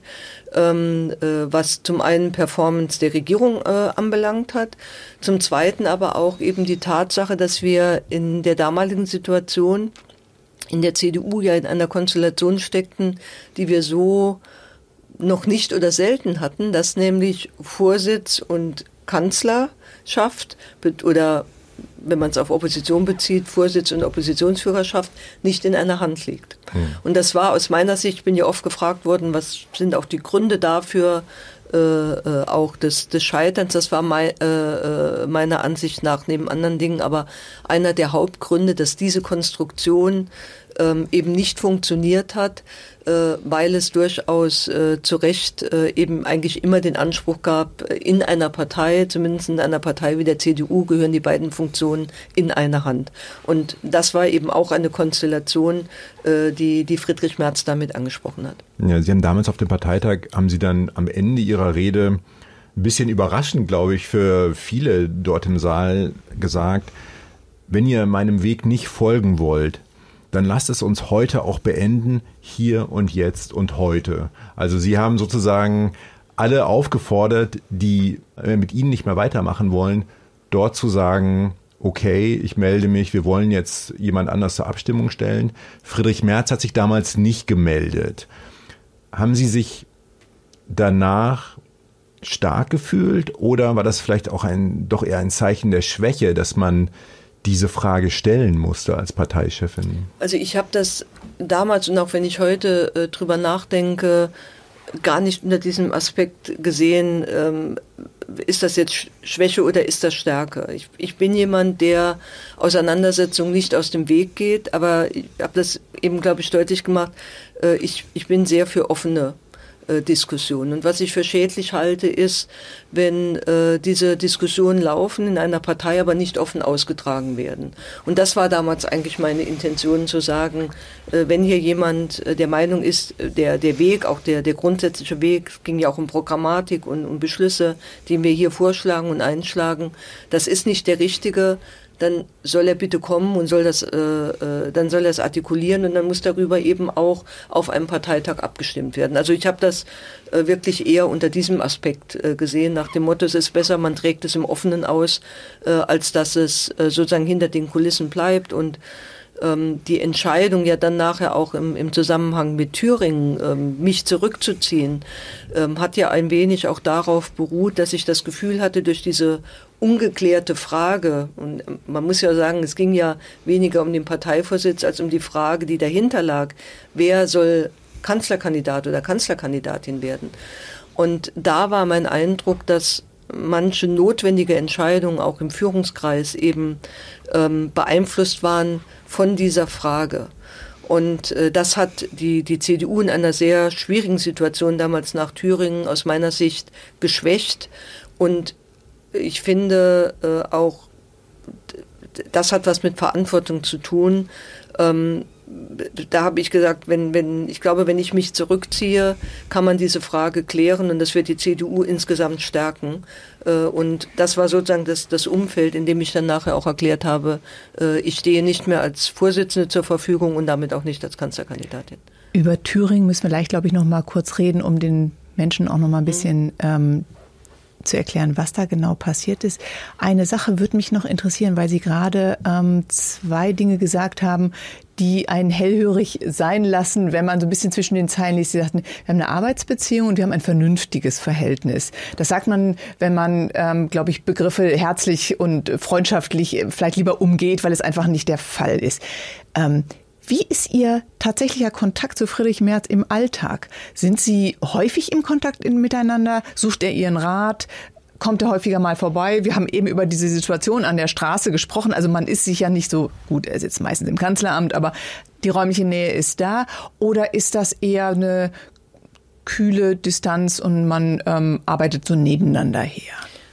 was zum einen Performance der Regierung anbelangt hat, zum zweiten aber auch eben die Tatsache, dass wir in der damaligen Situation in der CDU ja in einer Konstellation steckten, die wir so noch nicht oder selten hatten, dass nämlich Vorsitz und Kanzlerschaft oder, wenn man es auf Opposition bezieht, Vorsitz und Oppositionsführerschaft nicht in einer Hand liegt. Und das war aus meiner Sicht, ich bin ja oft gefragt worden, was sind auch die Gründe dafür, auch des Scheiterns. Das war meiner Ansicht nach neben anderen Dingen aber einer der Hauptgründe, dass diese Konstruktion eben nicht funktioniert hat, weil es durchaus zu Recht eben eigentlich immer den Anspruch gab, in einer Partei, zumindest in einer Partei wie der CDU, gehören die beiden Funktionen in eine Hand. Und das war eben auch eine Konstellation, die Friedrich Merz damit angesprochen hat. Ja, Sie haben damals auf dem Parteitag, haben Sie dann am Ende Ihrer Rede ein bisschen überraschend, glaube ich, für viele dort im Saal gesagt, wenn ihr meinem Weg nicht folgen wollt, dann lasst es uns heute auch beenden, hier und jetzt und heute. Also Sie haben sozusagen alle aufgefordert, die mit Ihnen nicht mehr weitermachen wollen, dort zu sagen, okay, ich melde mich, wir wollen jetzt jemand anders zur Abstimmung stellen. Friedrich Merz hat sich damals nicht gemeldet. Haben Sie sich danach stark gefühlt oder war das vielleicht auch doch eher ein Zeichen der Schwäche, dass man diese Frage stellen musste als Parteichefin? Also ich habe das damals und auch wenn ich heute drüber nachdenke, gar nicht unter diesem Aspekt gesehen, ist das jetzt Schwäche oder ist das Stärke? Ich bin jemand, der Auseinandersetzungen nicht aus dem Weg geht, aber ich habe das eben, glaube ich, deutlich gemacht, ich bin sehr für offene Diskussionen. Und was ich für schädlich halte, ist, wenn diese Diskussionen laufen in einer Partei, aber nicht offen ausgetragen werden. Und das war damals eigentlich meine Intention, zu sagen, wenn hier jemand der Meinung ist, der Weg, auch der grundsätzliche Weg, es ging ja auch um Programmatik und um Beschlüsse, die wir hier vorschlagen und einschlagen, das ist nicht der richtige, dann soll er bitte kommen und dann soll er es artikulieren und dann muss darüber eben auch auf einem Parteitag abgestimmt werden. Also ich habe das wirklich eher unter diesem Aspekt gesehen, nach dem Motto, es ist besser, man trägt es im Offenen aus, als dass es sozusagen hinter den Kulissen bleibt. Und die Entscheidung ja dann nachher auch im Zusammenhang mit Thüringen, mich zurückzuziehen, hat ja ein wenig auch darauf beruht, dass ich das Gefühl hatte, durch diese ungeklärte Frage, und man muss ja sagen, es ging ja weniger um den Parteivorsitz als um die Frage, die dahinter lag, wer soll Kanzlerkandidat oder Kanzlerkandidatin werden. Und da war mein Eindruck, dass manche notwendige Entscheidungen auch im Führungskreis eben beeinflusst waren von dieser Frage. Und das hat die CDU in einer sehr schwierigen Situation damals nach Thüringen aus meiner Sicht geschwächt. Und ich finde auch, das hat was mit Verantwortung zu tun. Da habe ich gesagt, ich glaube, wenn ich mich zurückziehe, kann man diese Frage klären und das wird die CDU insgesamt stärken. Und das war sozusagen das Umfeld, in dem ich dann nachher auch erklärt habe, ich stehe nicht mehr als Vorsitzende zur Verfügung und damit auch nicht als Kanzlerkandidatin. Über Thüringen müssen wir gleich, glaube ich, noch mal kurz reden, um den Menschen auch noch mal ein bisschen zu erklären, was da genau passiert ist. Eine Sache würde mich noch interessieren, weil Sie gerade 2 Dinge gesagt haben, die einen hellhörig sein lassen, wenn man so ein bisschen zwischen den Zeilen liest. Sie sagten, wir haben eine Arbeitsbeziehung und wir haben ein vernünftiges Verhältnis. Das sagt man, wenn man, glaube ich, Begriffe herzlich und freundschaftlich vielleicht lieber umgeht, weil es einfach nicht der Fall ist. Wie ist Ihr tatsächlicher Kontakt zu Friedrich Merz im Alltag? Sind Sie häufig im Kontakt miteinander? Sucht er Ihren Rat? Kommt er häufiger mal vorbei? Wir haben eben über diese Situation an der Straße gesprochen. Also man ist sich ja nicht so, gut, er sitzt meistens im Kanzleramt, aber die räumliche Nähe ist da. Oder ist das eher eine kühle Distanz und man arbeitet so nebeneinander her?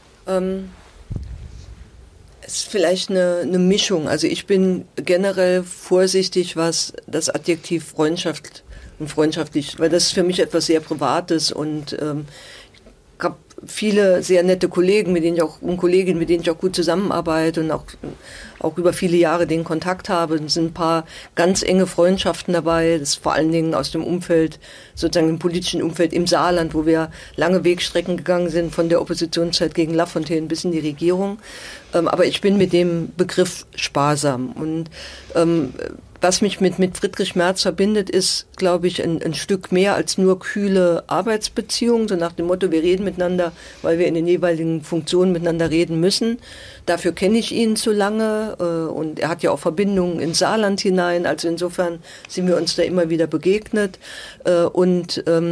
Es ist vielleicht eine Mischung. Also ich bin generell vorsichtig, was das Adjektiv Freundschaft und freundschaftlich, weil das ist für mich etwas sehr Privates und ich habe viele sehr nette Kollegen, und Kolleginnen, mit denen ich auch gut zusammenarbeite und auch über viele Jahre den Kontakt habe. Es sind ein paar ganz enge Freundschaften dabei, das ist vor allen Dingen aus dem Umfeld, sozusagen im politischen Umfeld im Saarland, wo wir lange Wegstrecken gegangen sind, von der Oppositionszeit gegen Lafontaine bis in die Regierung. Aber ich bin mit dem Begriff sparsam. Und was mich mit Friedrich Merz verbindet, ist, glaube ich, ein Stück mehr als nur kühle Arbeitsbeziehungen, so nach dem Motto, wir reden miteinander, weil wir in den jeweiligen Funktionen miteinander reden müssen. Dafür kenne ich ihn zu lange und er hat ja auch Verbindungen ins Saarland hinein, also insofern sind wir uns da immer wieder begegnet und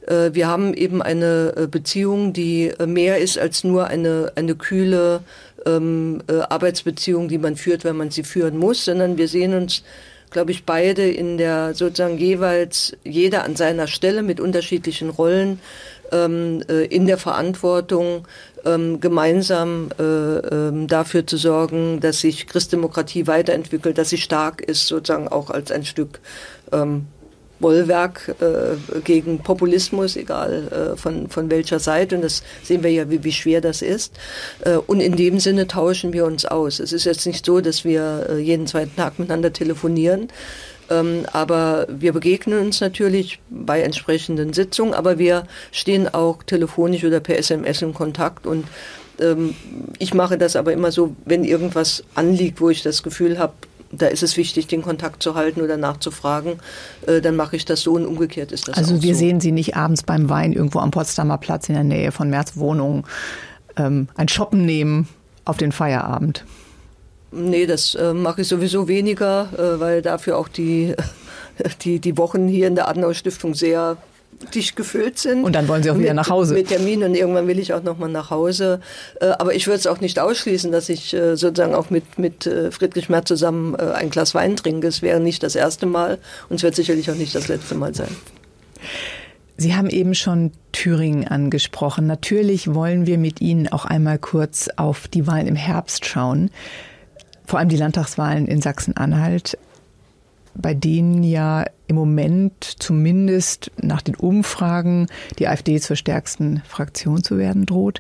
Wir haben eben eine Beziehung, die mehr ist als nur eine kühle Arbeitsbeziehung, die man führt, wenn man sie führen muss, sondern wir sehen uns, glaube ich, beide in der sozusagen jeweils jeder an seiner Stelle mit unterschiedlichen Rollen in der Verantwortung, gemeinsam dafür zu sorgen, dass sich Christdemokratie weiterentwickelt, dass sie stark ist, sozusagen auch als ein Stück Bollwerk gegen Populismus, egal von welcher Seite. Und das sehen wir ja, wie schwer das ist. Und in dem Sinne tauschen wir uns aus. Es ist jetzt nicht so, dass wir jeden zweiten Tag miteinander telefonieren, aber wir begegnen uns natürlich bei entsprechenden Sitzungen, aber wir stehen auch telefonisch oder per SMS in Kontakt. Und ich mache das aber immer so, wenn irgendwas anliegt, wo ich das Gefühl habe, da ist es wichtig, den Kontakt zu halten oder nachzufragen, dann mache ich das so und umgekehrt ist das also auch so. Wir sehen Sie nicht abends beim Wein irgendwo am Potsdamer Platz in der Nähe von Merz Wohnung ein Shoppen nehmen auf den Feierabend? Nee, das mache ich sowieso weniger, weil dafür auch die Wochen hier in der Adenauer-Stiftung sehr dicht gefüllt sind. Und dann wollen Sie auch wieder nach Hause. Mit Terminen und irgendwann will ich auch noch mal nach Hause. Aber ich würde es auch nicht ausschließen, dass ich sozusagen auch mit Friedrich Merz zusammen ein Glas Wein trinke. Es wäre nicht das erste Mal und es wird sicherlich auch nicht das letzte Mal sein. Sie haben eben schon Thüringen angesprochen. Natürlich wollen wir mit Ihnen auch einmal kurz auf die Wahlen im Herbst schauen. Vor allem die Landtagswahlen in Sachsen-Anhalt, bei denen ja im Moment zumindest nach den Umfragen die AfD zur stärksten Fraktion zu werden droht.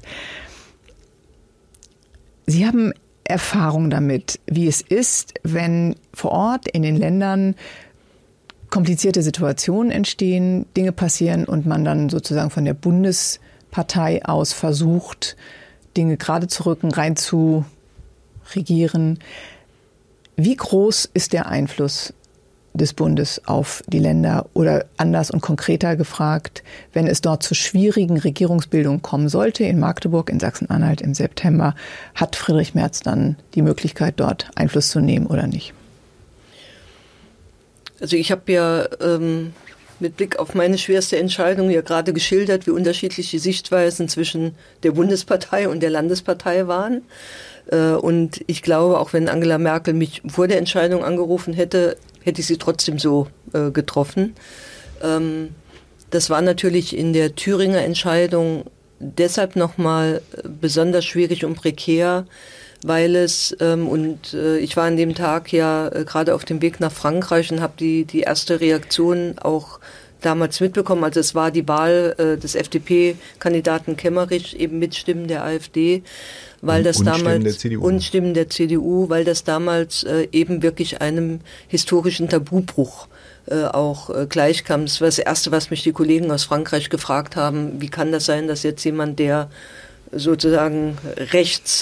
Sie haben Erfahrung damit, wie es ist, wenn vor Ort in den Ländern komplizierte Situationen entstehen, Dinge passieren und man dann sozusagen von der Bundespartei aus versucht, Dinge gerade zu rücken, rein zu regieren. Wie groß ist der Einfluss des Bundes auf die Länder oder anders und konkreter gefragt, wenn es dort zu schwierigen Regierungsbildungen kommen sollte, in Magdeburg, in Sachsen-Anhalt im September, hat Friedrich Merz dann die Möglichkeit, dort Einfluss zu nehmen oder nicht? Also ich habe ja mit Blick auf meine schwerste Entscheidung ja gerade geschildert, wie unterschiedlich die Sichtweisen zwischen der Bundespartei und der Landespartei waren. Und ich glaube, auch wenn Angela Merkel mich vor der Entscheidung angerufen hätte, hätte ich sie trotzdem so getroffen. Das war natürlich in der Thüringer Entscheidung deshalb nochmal besonders schwierig und prekär, weil es, ich war an dem Tag ja gerade auf dem Weg nach Frankreich und habe die erste Reaktion auch damals mitbekommen. Also es war die Wahl des FDP-Kandidaten Kemmerich eben mit Stimmen der AfD, weil das damals und Stimmen der CDU, weil das damals eben wirklich einem historischen Tabubruch auch gleichkam. Das war das Erste, was mich die Kollegen aus Frankreich gefragt haben, wie kann das sein, dass jetzt jemand, der sozusagen rechts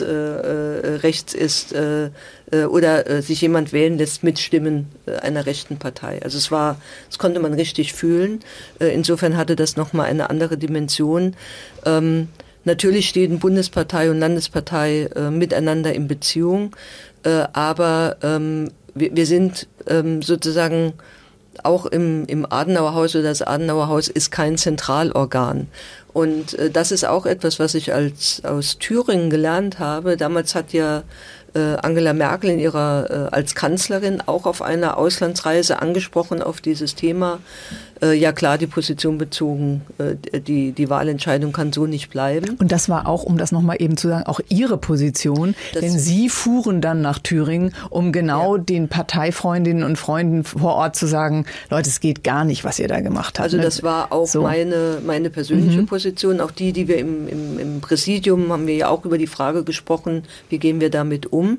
ist oder sich jemand wählen lässt mit Stimmen einer rechten Partei. Also das konnte man richtig fühlen. Insofern hatte das nochmal eine andere Dimension. Natürlich stehen Bundespartei und Landespartei miteinander in Beziehung, aber wir sind sozusagen auch im Adenauer Haus, oder das Adenauer Haus ist kein Zentralorgan. Und das ist auch etwas, was ich aus Thüringen gelernt habe. Damals hat ja Angela Merkel als Kanzlerin auch auf einer Auslandsreise angesprochen auf dieses Thema. Ja klar, die Position bezogen, die Wahlentscheidung kann so nicht bleiben. Und das war auch, um das nochmal eben zu sagen, auch Ihre Position, denn Sie fuhren dann nach Thüringen, um genau den Parteifreundinnen und Freunden vor Ort zu sagen, Leute, es geht gar nicht, was ihr da gemacht habt. Also das war auch so meine persönliche Position, auch die wir im Präsidium haben wir ja auch über die Frage gesprochen, wie gehen wir damit um.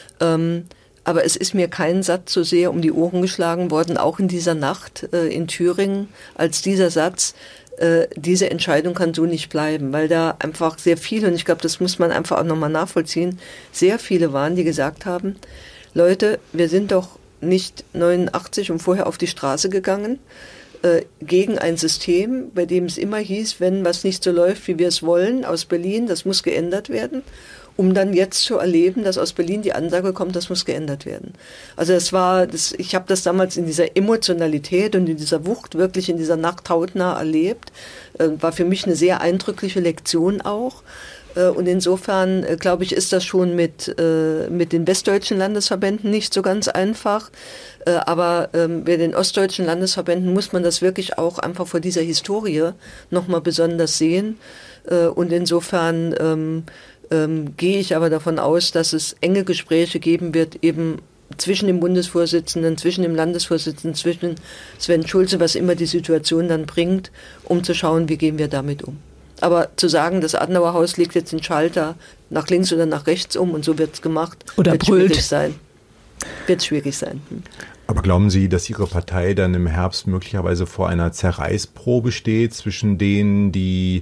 Aber es ist mir kein Satz so sehr um die Ohren geschlagen worden, auch in dieser Nacht in Thüringen, als dieser Satz, diese Entscheidung kann so nicht bleiben, weil da einfach sehr viele, und ich glaube, das muss man einfach auch nochmal nachvollziehen, sehr viele waren, die gesagt haben, Leute, wir sind doch nicht 89 und vorher auf die Straße gegangen, gegen ein System, bei dem es immer hieß, wenn was nicht so läuft, wie wir es wollen, aus Berlin, das muss geändert werden. um dann jetzt zu erleben, dass aus Berlin die Ansage kommt, das muss geändert werden. Also ich habe das damals in dieser Emotionalität und in dieser Wucht, wirklich in dieser Nacht hautnah erlebt, war für mich eine sehr eindrückliche Lektion auch. Und insofern, glaube ich, ist das schon mit den westdeutschen Landesverbänden nicht so ganz einfach. Aber bei den ostdeutschen Landesverbänden muss man das wirklich auch einfach vor dieser Historie nochmal besonders sehen. Und insofern gehe ich aber davon aus, dass es enge Gespräche geben wird, eben zwischen dem Bundesvorsitzenden, zwischen dem Landesvorsitzenden, zwischen Sven Schulze, was immer die Situation dann bringt, um zu schauen, wie gehen wir damit um. Aber zu sagen, das Adenauer Haus legt jetzt den Schalter nach links oder nach rechts um und so wird es gemacht, oder wird brüllt. Schwierig sein. Wird schwierig sein. Aber glauben Sie, dass Ihre Partei dann im Herbst möglicherweise vor einer Zerreißprobe steht zwischen denen, die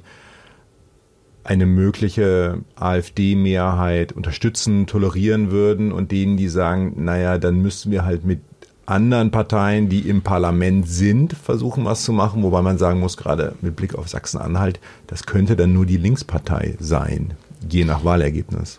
eine mögliche AfD-Mehrheit unterstützen, tolerieren würden und denen, die sagen, naja, dann müssten wir halt mit anderen Parteien, die im Parlament sind, versuchen was zu machen, wobei man sagen muss, gerade mit Blick auf Sachsen-Anhalt, das könnte dann nur die Linkspartei sein, je nach Wahlergebnis.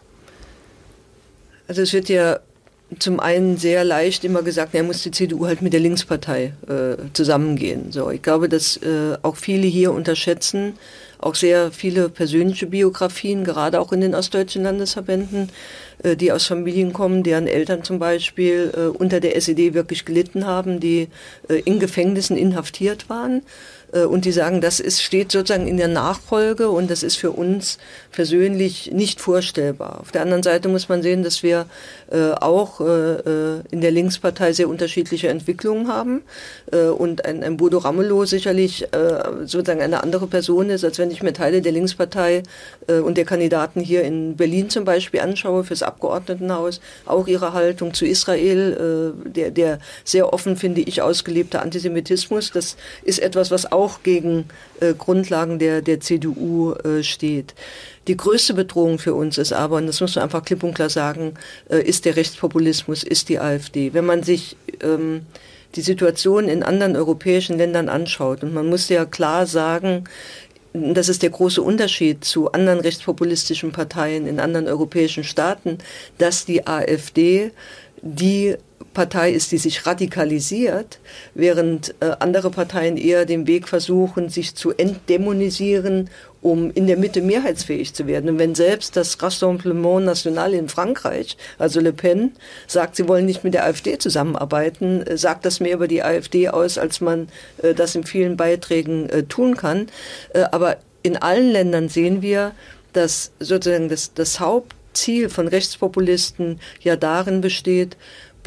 Also es wird ja zum einen sehr leicht immer gesagt, ja, muss die CDU halt mit der Linkspartei zusammengehen. So, ich glaube, dass auch viele hier unterschätzen, auch sehr viele persönliche Biografien, gerade auch in den ostdeutschen Landesverbänden, die aus Familien kommen, deren Eltern zum Beispiel unter der SED wirklich gelitten haben, die in Gefängnissen inhaftiert waren. Und die sagen, steht sozusagen in der Nachfolge und das ist für uns persönlich nicht vorstellbar. Auf der anderen Seite muss man sehen, dass wir auch in der Linkspartei sehr unterschiedliche Entwicklungen haben und ein Bodo Ramelow sicherlich sozusagen eine andere Person ist, als wenn ich mir Teile der Linkspartei und der Kandidaten hier in Berlin zum Beispiel anschaue, fürs Abgeordnetenhaus, auch ihre Haltung zu Israel, der sehr offen, finde ich, ausgelebte Antisemitismus, das ist etwas, was auch gegen Grundlagen der CDU steht. Die größte Bedrohung für uns ist aber, und das muss man einfach klipp und klar sagen, ist der Rechtspopulismus, ist die AfD. Wenn man sich die Situation in anderen europäischen Ländern anschaut, und man muss ja klar sagen, das ist der große Unterschied zu anderen rechtspopulistischen Parteien in anderen europäischen Staaten, dass die AfD die Partei ist, die sich radikalisiert, während andere Parteien eher den Weg versuchen, sich zu entdämonisieren, um in der Mitte mehrheitsfähig zu werden. Und wenn selbst das Rassemblement National in Frankreich, also Le Pen, sagt, sie wollen nicht mit der AfD zusammenarbeiten, sagt das mehr über die AfD aus, als man das in vielen Beiträgen tun kann. Aber in allen Ländern sehen wir, dass sozusagen das Hauptziel von Rechtspopulisten ja darin besteht,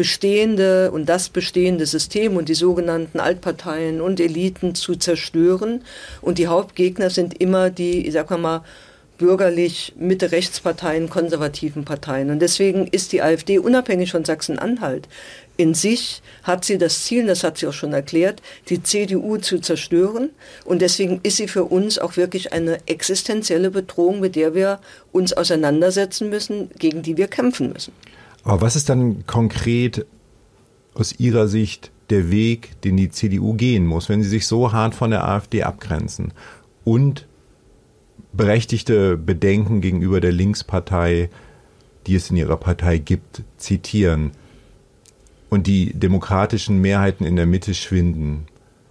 das bestehende System und die sogenannten Altparteien und Eliten zu zerstören. Und die Hauptgegner sind immer die, ich sag mal, bürgerlich Mitte-Rechtsparteien, konservativen Parteien. Und deswegen ist die AfD unabhängig von Sachsen-Anhalt. In sich hat sie das Ziel, das hat sie auch schon erklärt, die CDU zu zerstören. Und deswegen ist sie für uns auch wirklich eine existenzielle Bedrohung, mit der wir uns auseinandersetzen müssen, gegen die wir kämpfen müssen. Aber was ist dann konkret aus Ihrer Sicht der Weg, den die CDU gehen muss, wenn sie sich so hart von der AfD abgrenzen und berechtigte Bedenken gegenüber der Linkspartei, die es in ihrer Partei gibt, zitieren und die demokratischen Mehrheiten in der Mitte schwinden?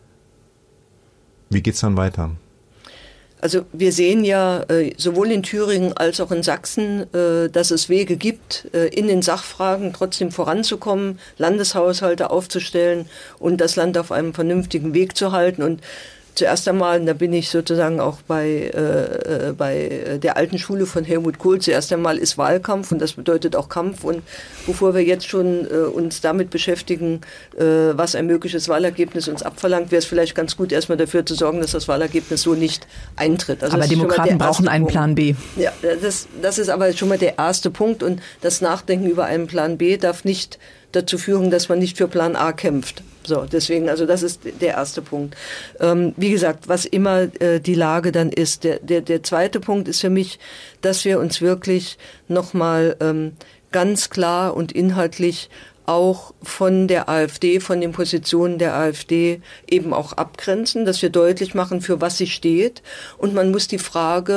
Wie geht's dann weiter? Also wir sehen ja sowohl in Thüringen als auch in Sachsen, dass es Wege gibt, in den Sachfragen trotzdem voranzukommen, Landeshaushalte aufzustellen und das Land auf einem vernünftigen Weg zu halten. Und zuerst einmal, da bin ich sozusagen auch bei der alten Schule von Helmut Kohl, zuerst einmal ist Wahlkampf und das bedeutet auch Kampf. Und bevor wir jetzt schon uns damit beschäftigen, was ein mögliches Wahlergebnis uns abverlangt, wäre es vielleicht ganz gut, erstmal dafür zu sorgen, dass das Wahlergebnis so nicht eintritt. Also aber Demokraten brauchen einen Plan B. Ja, das ist aber schon mal der erste Punkt und das Nachdenken über einen Plan B darf nicht dazu führen, dass man nicht für Plan A kämpft. So, deswegen, also das ist der erste Punkt. Wie gesagt, was immer die Lage dann ist. Der zweite Punkt ist für mich, dass wir uns wirklich nochmal ganz klar und inhaltlich auch von der AfD, von den Positionen der AfD eben auch abgrenzen, dass wir deutlich machen, für was sie steht. Und man muss die Frage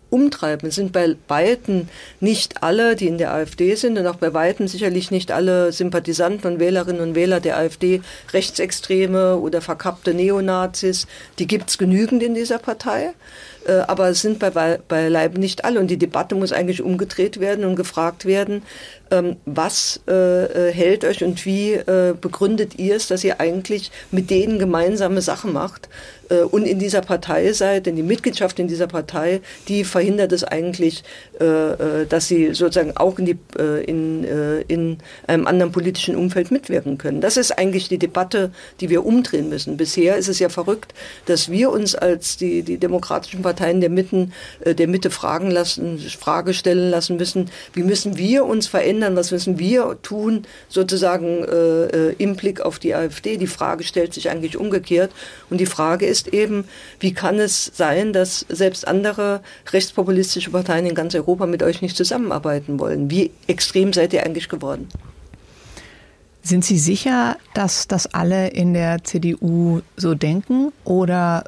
umtreiben. Es sind bei Weitem nicht alle, die in der AfD sind, und auch bei Weitem sicherlich nicht alle Sympathisanten und Wählerinnen und Wähler der AfD Rechtsextreme oder verkappte Neonazis. Die gibt's genügend in dieser Partei. Aber es sind beileibe nicht alle. Und die Debatte muss eigentlich umgedreht werden und gefragt werden, was hält euch und wie begründet ihr es, dass ihr eigentlich mit denen gemeinsame Sachen macht und in dieser Partei seid, denn die Mitgliedschaft in dieser Partei, die verhindert es eigentlich, dass sie sozusagen auch in einem anderen politischen Umfeld mitwirken können. Das ist eigentlich die Debatte, die wir umdrehen müssen. Bisher ist es ja verrückt, dass wir uns als die demokratischen Parteien der Mitte Frage stellen lassen müssen, wie müssen wir uns verändern, was müssen wir tun, sozusagen im Blick auf die AfD. Die Frage stellt sich eigentlich umgekehrt. Und die Frage ist eben, wie kann es sein, dass selbst andere rechtspopulistische Parteien in ganz Europa mit euch nicht zusammenarbeiten wollen? Wie extrem seid ihr eigentlich geworden? Sind Sie sicher, dass das alle in der CDU so denken? Oder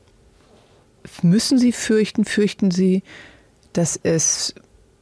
fürchten Sie, dass es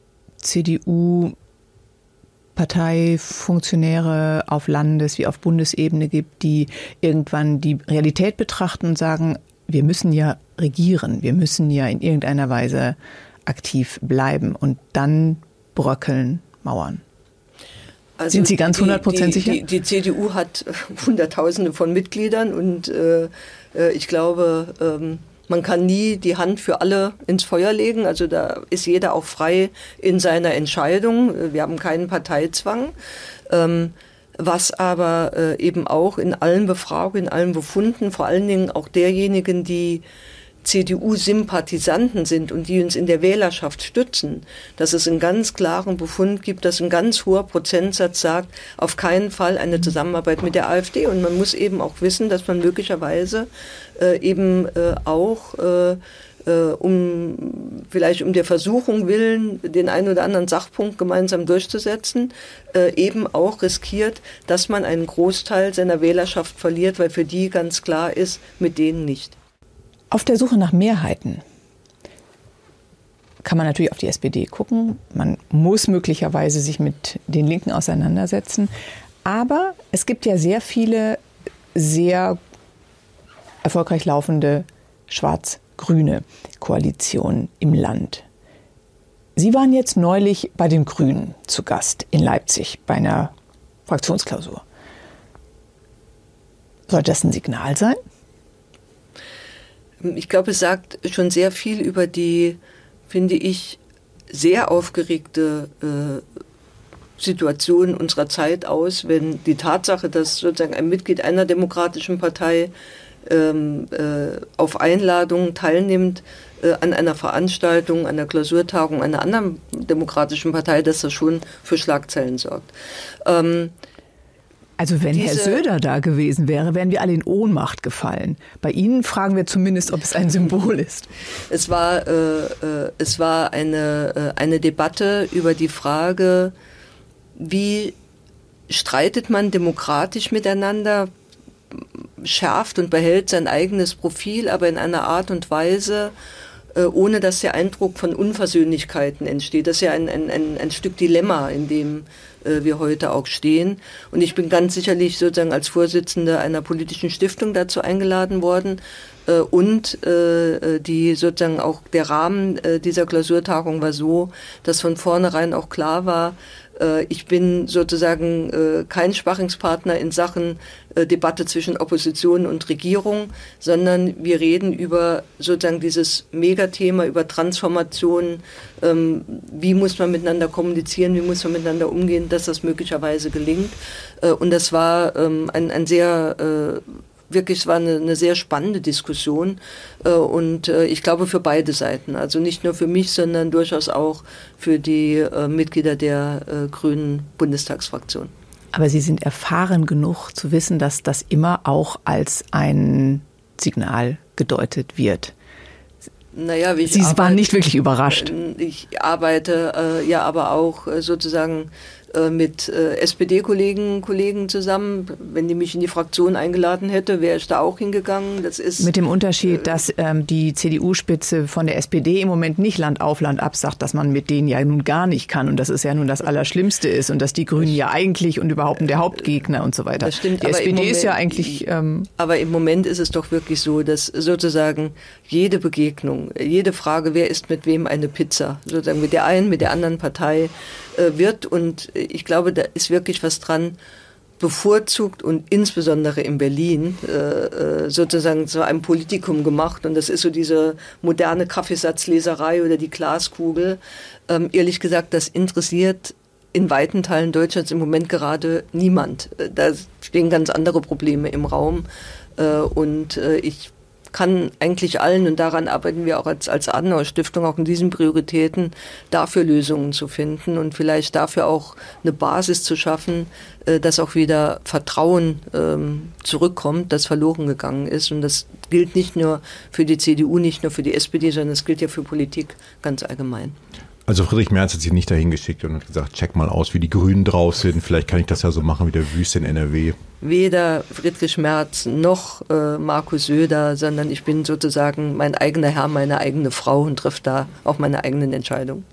CDU-Parteifunktionäre auf Landes- wie auf Bundesebene gibt, die irgendwann die Realität betrachten und sagen, wir müssen ja regieren, wir müssen ja in irgendeiner Weise aktiv bleiben und dann bröckeln, mauern? Also sind Sie ganz 100% sicher? Die CDU hat Hunderttausende von Mitgliedern und ich glaube, man kann nie die Hand für alle ins Feuer legen. Also da ist jeder auch frei in seiner Entscheidung. Wir haben keinen Parteizwang. Was aber eben auch in allen Befragungen, in allen Befunden, vor allen Dingen auch derjenigen, die CDU-Sympathisanten sind und die uns in der Wählerschaft stützen, dass es einen ganz klaren Befund gibt, dass ein ganz hoher Prozentsatz sagt, auf keinen Fall eine Zusammenarbeit mit der AfD. Und man muss eben auch wissen, dass man möglicherweise vielleicht um der Versuchung willen, den einen oder anderen Sachpunkt gemeinsam durchzusetzen, eben auch riskiert, dass man einen Großteil seiner Wählerschaft verliert, weil für die ganz klar ist, mit denen nicht. Auf der Suche nach Mehrheiten kann man natürlich auf die SPD gucken. Man muss möglicherweise sich mit den Linken auseinandersetzen. Aber es gibt ja sehr viele sehr erfolgreich laufende schwarz-grüne Koalitionen im Land. Sie waren jetzt neulich bei den Grünen zu Gast in Leipzig bei einer Fraktionsklausur. Soll das ein Signal sein? Ich glaube, es sagt schon sehr viel über die, finde ich, sehr aufgeregte Situation unserer Zeit aus, wenn die Tatsache, dass sozusagen ein Mitglied einer demokratischen Partei auf Einladung teilnimmt an einer Veranstaltung, einer Klausurtagung einer anderen demokratischen Partei, dass das schon für Schlagzeilen sorgt. Also wenn Herr Söder da gewesen wäre, wären wir alle in Ohnmacht gefallen. Bei Ihnen fragen wir zumindest, ob es ein Symbol ist. Es war eine Debatte über die Frage, wie streitet man demokratisch miteinander, schärft und behält sein eigenes Profil, aber in einer Art und Weise, ohne dass der Eindruck von Unversöhnlichkeiten entsteht. Das ist ja ein Stück Dilemma, in dem wir heute auch stehen. Und ich bin ganz sicherlich sozusagen als Vorsitzende einer politischen Stiftung dazu eingeladen worden. Und die sozusagen auch der Rahmen dieser Klausurtagung war so, dass von vornherein auch klar war, ich bin sozusagen kein Sparringspartner in Sachen Debatte zwischen Opposition und Regierung, sondern wir reden über sozusagen dieses Megathema, über Transformation, wie muss man miteinander kommunizieren, wie muss man miteinander umgehen, dass das möglicherweise gelingt. Und das war es war eine sehr spannende Diskussion und ich glaube für beide Seiten, also nicht nur für mich, sondern durchaus auch für die Mitglieder der Grünen Bundestagsfraktion. Aber Sie sind erfahren genug zu wissen, dass das immer auch als ein Signal gedeutet wird. Naja, Sie waren nicht wirklich überrascht. Ich arbeite aber auch sozusagen mit SPD-Kollegen zusammen. Wenn die mich in die Fraktion eingeladen hätte, wäre ich da auch hingegangen. Das ist mit dem Unterschied, dass die CDU-Spitze von der SPD im Moment nicht Land auf Land ab sagt, dass man mit denen ja nun gar nicht kann und dass es ja nun das Allerschlimmste ist und dass die Grünen ja eigentlich und überhaupt der Hauptgegner und so weiter. Das stimmt, die SPD ist ja eigentlich... aber im Moment ist es doch wirklich so, dass sozusagen jede Begegnung, jede Frage, wer isst mit wem eine Pizza, sozusagen mit der einen, mit der anderen Partei wird, und ich glaube, da ist wirklich was dran, bevorzugt und insbesondere in Berlin sozusagen zu einem Politikum gemacht, und das ist so diese moderne Kaffeesatzleserei oder die Glaskugel. Ehrlich gesagt, das interessiert in weiten Teilen Deutschlands im Moment gerade niemand. Da stehen ganz andere Probleme im Raum, und ich kann eigentlich allen, und daran arbeiten wir auch als Adenauer-Stiftung, auch in diesen Prioritäten, dafür Lösungen zu finden und vielleicht dafür auch eine Basis zu schaffen, dass auch wieder Vertrauen zurückkommt, das verloren gegangen ist. Und das gilt nicht nur für die CDU, nicht nur für die SPD, sondern es gilt ja für Politik ganz allgemein. Also Friedrich Merz hat sich nicht dahin geschickt und hat gesagt, check mal aus, wie die Grünen drauf sind. Vielleicht kann ich das ja so machen wie der Wüste in NRW. Weder Friedrich Merz noch Markus Söder, sondern ich bin sozusagen mein eigener Herr, meine eigene Frau und treffe da auch meine eigenen Entscheidungen.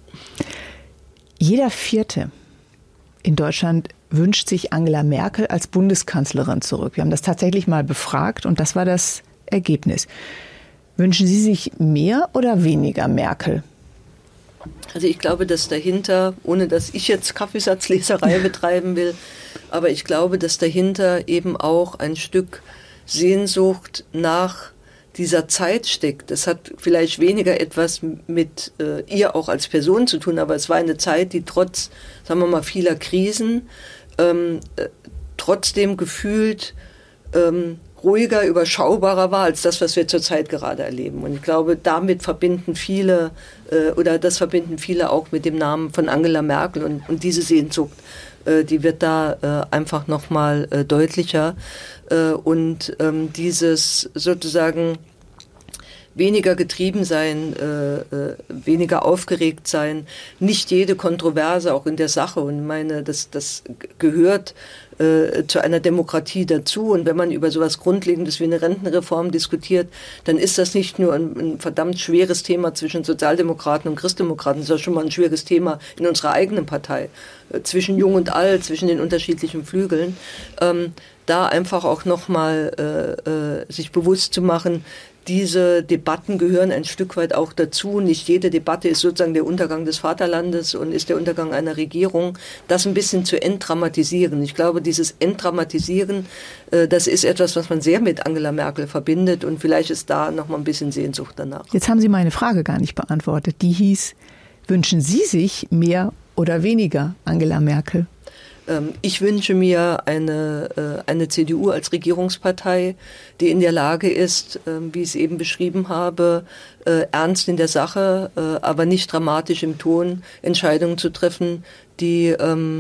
Jeder Vierte in Deutschland wünscht sich Angela Merkel als Bundeskanzlerin zurück. Wir haben das tatsächlich mal befragt und das war das Ergebnis. Wünschen Sie sich mehr oder weniger Merkel? Also ich glaube, dass dahinter, ohne dass ich jetzt Kaffeesatzleserei betreiben will, aber ich glaube, dass dahinter eben auch ein Stück Sehnsucht nach dieser Zeit steckt. Das hat vielleicht weniger etwas mit ihr auch als Person zu tun, aber es war eine Zeit, die trotz, sagen wir mal, vieler Krisen trotzdem gefühlt ruhiger, überschaubarer war als das, was wir zurzeit gerade erleben. Und ich glaube, damit verbinden viele, das verbinden viele auch mit dem Namen von Angela Merkel. Und diese Sehnsucht, die wird da einfach nochmal deutlicher. Und dieses sozusagen weniger getrieben sein, weniger aufgeregt sein, nicht jede Kontroverse auch in der Sache. Und ich meine, das gehört zu einer Demokratie dazu. Und wenn man über sowas Grundlegendes wie eine Rentenreform diskutiert, dann ist das nicht nur ein verdammt schweres Thema zwischen Sozialdemokraten und Christdemokraten, das ist schon mal ein schwieriges Thema in unserer eigenen Partei, zwischen Jung und Alt, zwischen den unterschiedlichen Flügeln. Da einfach auch nochmal sich bewusst zu machen, diese Debatten gehören ein Stück weit auch dazu. Nicht jede Debatte ist sozusagen der Untergang des Vaterlandes und ist der Untergang einer Regierung. Das ein bisschen zu entdramatisieren. Ich glaube, dieses Entdramatisieren, das ist etwas, was man sehr mit Angela Merkel verbindet, und vielleicht ist da noch mal ein bisschen Sehnsucht danach. Jetzt haben Sie meine Frage gar nicht beantwortet. Die hieß, wünschen Sie sich mehr oder weniger Angela Merkel? Ich wünsche mir eine CDU als Regierungspartei, die in der Lage ist, wie ich es eben beschrieben habe, ernst in der Sache, aber nicht dramatisch im Ton, Entscheidungen zu treffen, die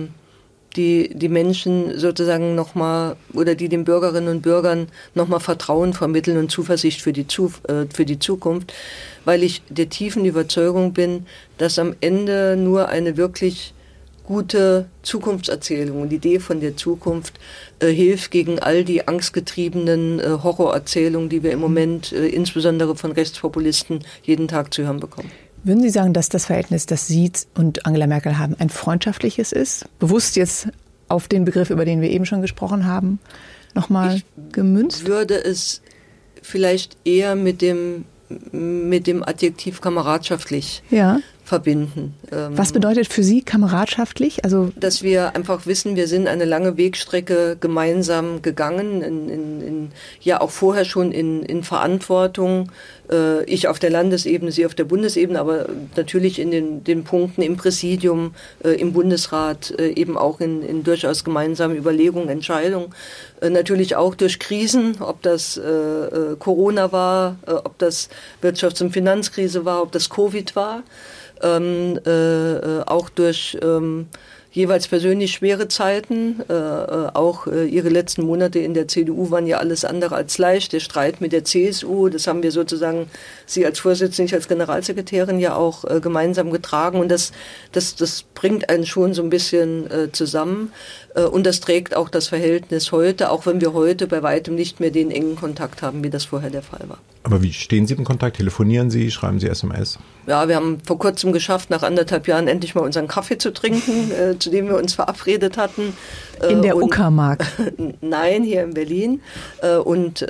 Menschen sozusagen nochmal oder die den Bürgerinnen und Bürgern nochmal Vertrauen vermitteln und Zuversicht für die Zukunft, weil ich der tiefen Überzeugung bin, dass am Ende nur eine wirklich gute Zukunftserzählung und Idee von der Zukunft hilft gegen all die angstgetriebenen Horrorerzählungen, die wir im Moment insbesondere von Rechtspopulisten jeden Tag zu hören bekommen. Würden Sie sagen, dass das Verhältnis, das Sie und Angela Merkel haben, ein freundschaftliches ist? Bewusst jetzt auf den Begriff, über den wir eben schon gesprochen haben, nochmal gemünzt? Ich würde es vielleicht eher mit dem Adjektiv kameradschaftlich verbinden. Was bedeutet für Sie kameradschaftlich? Also, dass wir einfach wissen, wir sind eine lange Wegstrecke gemeinsam gegangen, ja auch vorher schon in Verantwortung. Ich auf der Landesebene, Sie auf der Bundesebene, aber natürlich in den Punkten im Präsidium, im Bundesrat, eben auch in durchaus gemeinsamen Überlegungen, Entscheidungen. Natürlich auch durch Krisen, ob das Corona war, ob das Wirtschafts- und Finanzkrise war, ob das Covid war. Auch durch jeweils persönlich schwere Zeiten. Auch ihre letzten Monate in der CDU waren ja alles andere als leicht. Der Streit mit der CSU, das haben wir sozusagen, Sie als Vorsitzende, ich als Generalsekretärin ja auch gemeinsam getragen. Und das bringt einen schon so ein bisschen zusammen. Und das trägt auch das Verhältnis heute, auch wenn wir heute bei weitem nicht mehr den engen Kontakt haben, wie das vorher der Fall war. Aber wie stehen Sie im Kontakt? Telefonieren Sie? Schreiben Sie SMS? Ja, wir haben vor kurzem geschafft, nach 1,5 Jahren endlich mal unseren Kaffee zu trinken, zu dem wir uns verabredet hatten. In der Uckermark? Nein, hier in Berlin. Und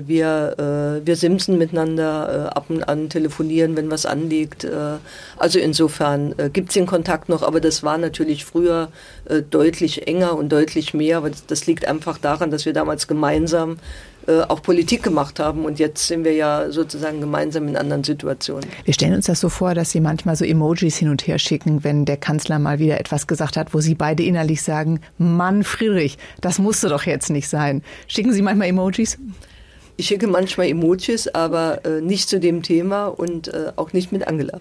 wir simsen miteinander ab und an, telefonieren, wenn was anliegt. Also insofern gibt es den Kontakt noch, aber das war natürlich früher deutlich enger und deutlich mehr. Aber das liegt einfach daran, dass wir damals gemeinsam auch Politik gemacht haben und jetzt sind wir ja sozusagen gemeinsam in anderen Situationen. Wir stellen uns das so vor, dass Sie manchmal so Emojis hin und her schicken, wenn der Kanzler mal wieder etwas gesagt hat, wo Sie beide innerlich sagen, Mann Friedrich, das musste doch jetzt nicht sein. Schicken Sie manchmal Emojis? Ich schicke manchmal Emojis, aber nicht zu dem Thema und auch nicht mit Angela.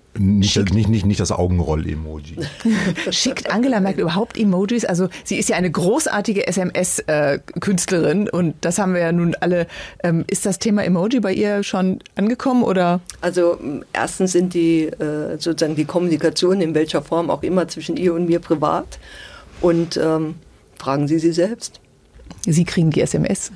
Nicht das Augenroll-Emoji. Schickt Angela Merkel überhaupt Emojis? Also sie ist ja eine großartige SMS-Künstlerin und das haben wir ja nun alle. Ist das Thema Emoji bei ihr schon angekommen oder? Also erstens sind die sozusagen die Kommunikation in welcher Form auch immer zwischen ihr und mir privat und fragen Sie sie selbst. Sie kriegen die SMS.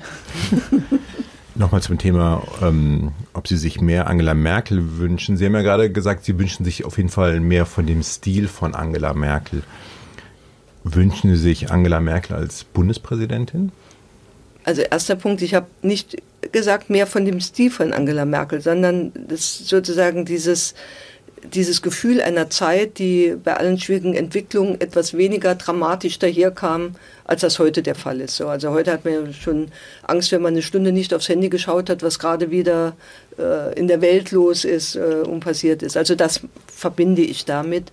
Nochmal zum Thema, ob Sie sich mehr Angela Merkel wünschen. Sie haben ja gerade gesagt, Sie wünschen sich auf jeden Fall mehr von dem Stil von Angela Merkel. Wünschen Sie sich Angela Merkel als Bundespräsidentin? Also erster Punkt, ich habe nicht gesagt mehr von dem Stil von Angela Merkel, sondern das sozusagen dieses Gefühl einer Zeit, die bei allen schwierigen Entwicklungen etwas weniger dramatisch daherkam, als das heute der Fall ist. So, also heute hat man ja schon Angst, wenn man eine Stunde nicht aufs Handy geschaut hat, was gerade wieder in der Welt los ist und passiert ist. Also das verbinde ich damit.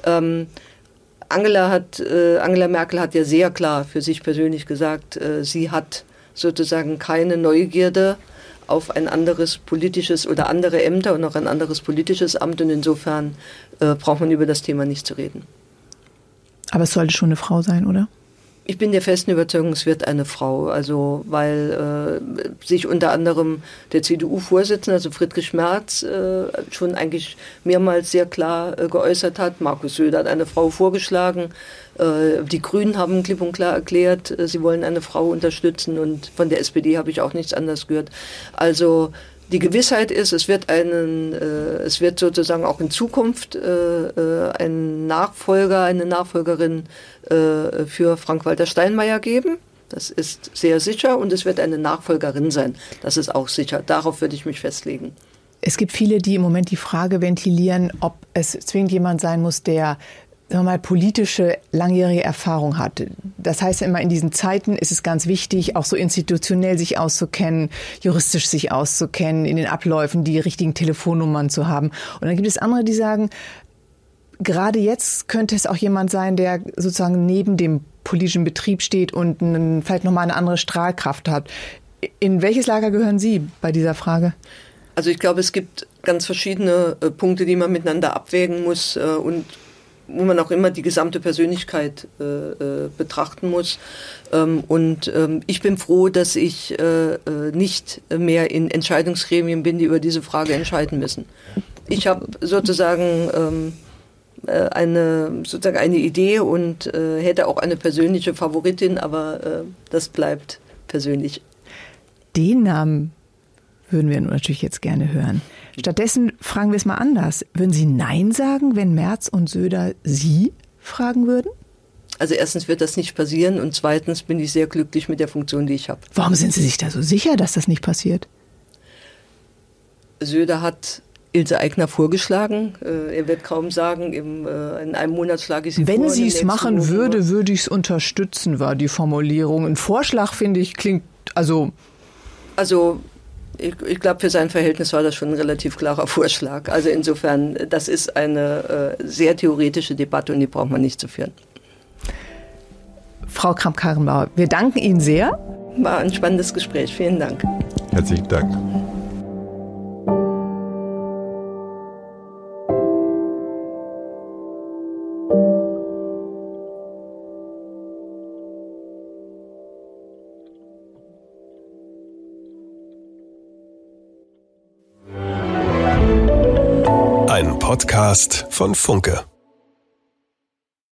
Angela Merkel hat ja sehr klar für sich persönlich gesagt, sie hat sozusagen keine Neugierde auf ein anderes politisches oder andere Ämter und auch ein anderes politisches Amt und insofern braucht man über das Thema nicht zu reden. Aber es sollte schon eine Frau sein, oder? Ich bin der festen Überzeugung, es wird eine Frau, also weil sich unter anderem der CDU-Vorsitzende, also Friedrich Merz, schon eigentlich mehrmals sehr klar geäußert hat. Markus Söder hat eine Frau vorgeschlagen. Die Grünen haben klipp und klar erklärt, sie wollen eine Frau unterstützen und von der SPD habe ich auch nichts anderes gehört. Also die Gewissheit ist, es wird sozusagen auch in Zukunft einen Nachfolger, eine Nachfolgerin für Frank-Walter Steinmeier geben. Das ist sehr sicher und es wird eine Nachfolgerin sein. Das ist auch sicher. Darauf würde ich mich festlegen. Es gibt viele, die im Moment die Frage ventilieren, ob es zwingend jemand sein muss, der sagen wir mal, politische langjährige Erfahrung hat. Das heißt immer, in diesen Zeiten ist es ganz wichtig, auch so institutionell sich auszukennen, juristisch sich auszukennen, in den Abläufen die richtigen Telefonnummern zu haben. Und dann gibt es andere, die sagen, gerade jetzt könnte es auch jemand sein, der sozusagen neben dem politischen Betrieb steht und vielleicht nochmal eine andere Strahlkraft hat. In welches Lager gehören Sie bei dieser Frage? Also ich glaube, es gibt ganz verschiedene Punkte, die man miteinander abwägen muss und wo man auch immer die gesamte Persönlichkeit betrachten muss. Ich bin froh, dass ich nicht mehr in Entscheidungsgremien bin, die über diese Frage entscheiden müssen. Ich habe sozusagen eine Idee und hätte auch eine persönliche Favoritin, aber das bleibt persönlich. Den Namen würden wir natürlich jetzt gerne hören. Stattdessen fragen wir es mal anders. Würden Sie Nein sagen, wenn Merz und Söder Sie fragen würden? Also erstens wird das nicht passieren und zweitens bin ich sehr glücklich mit der Funktion, die ich habe. Warum sind Sie sich da so sicher, dass das nicht passiert? Söder hat Ilse Aigner vorgeschlagen. Er wird kaum sagen, in einem Monat schlage ich sie vor. Wenn sie es machen würde, würde ich es unterstützen, war die Formulierung. Ein Vorschlag, finde ich, klingt, also ich glaube, für sein Verhältnis war das schon ein relativ klarer Vorschlag. Also insofern, das ist eine sehr theoretische Debatte und die braucht man nicht zu führen. Frau Kramp-Karrenbauer, wir danken Ihnen sehr. War ein spannendes Gespräch. Vielen Dank. Herzlichen Dank. Podcast von Funke.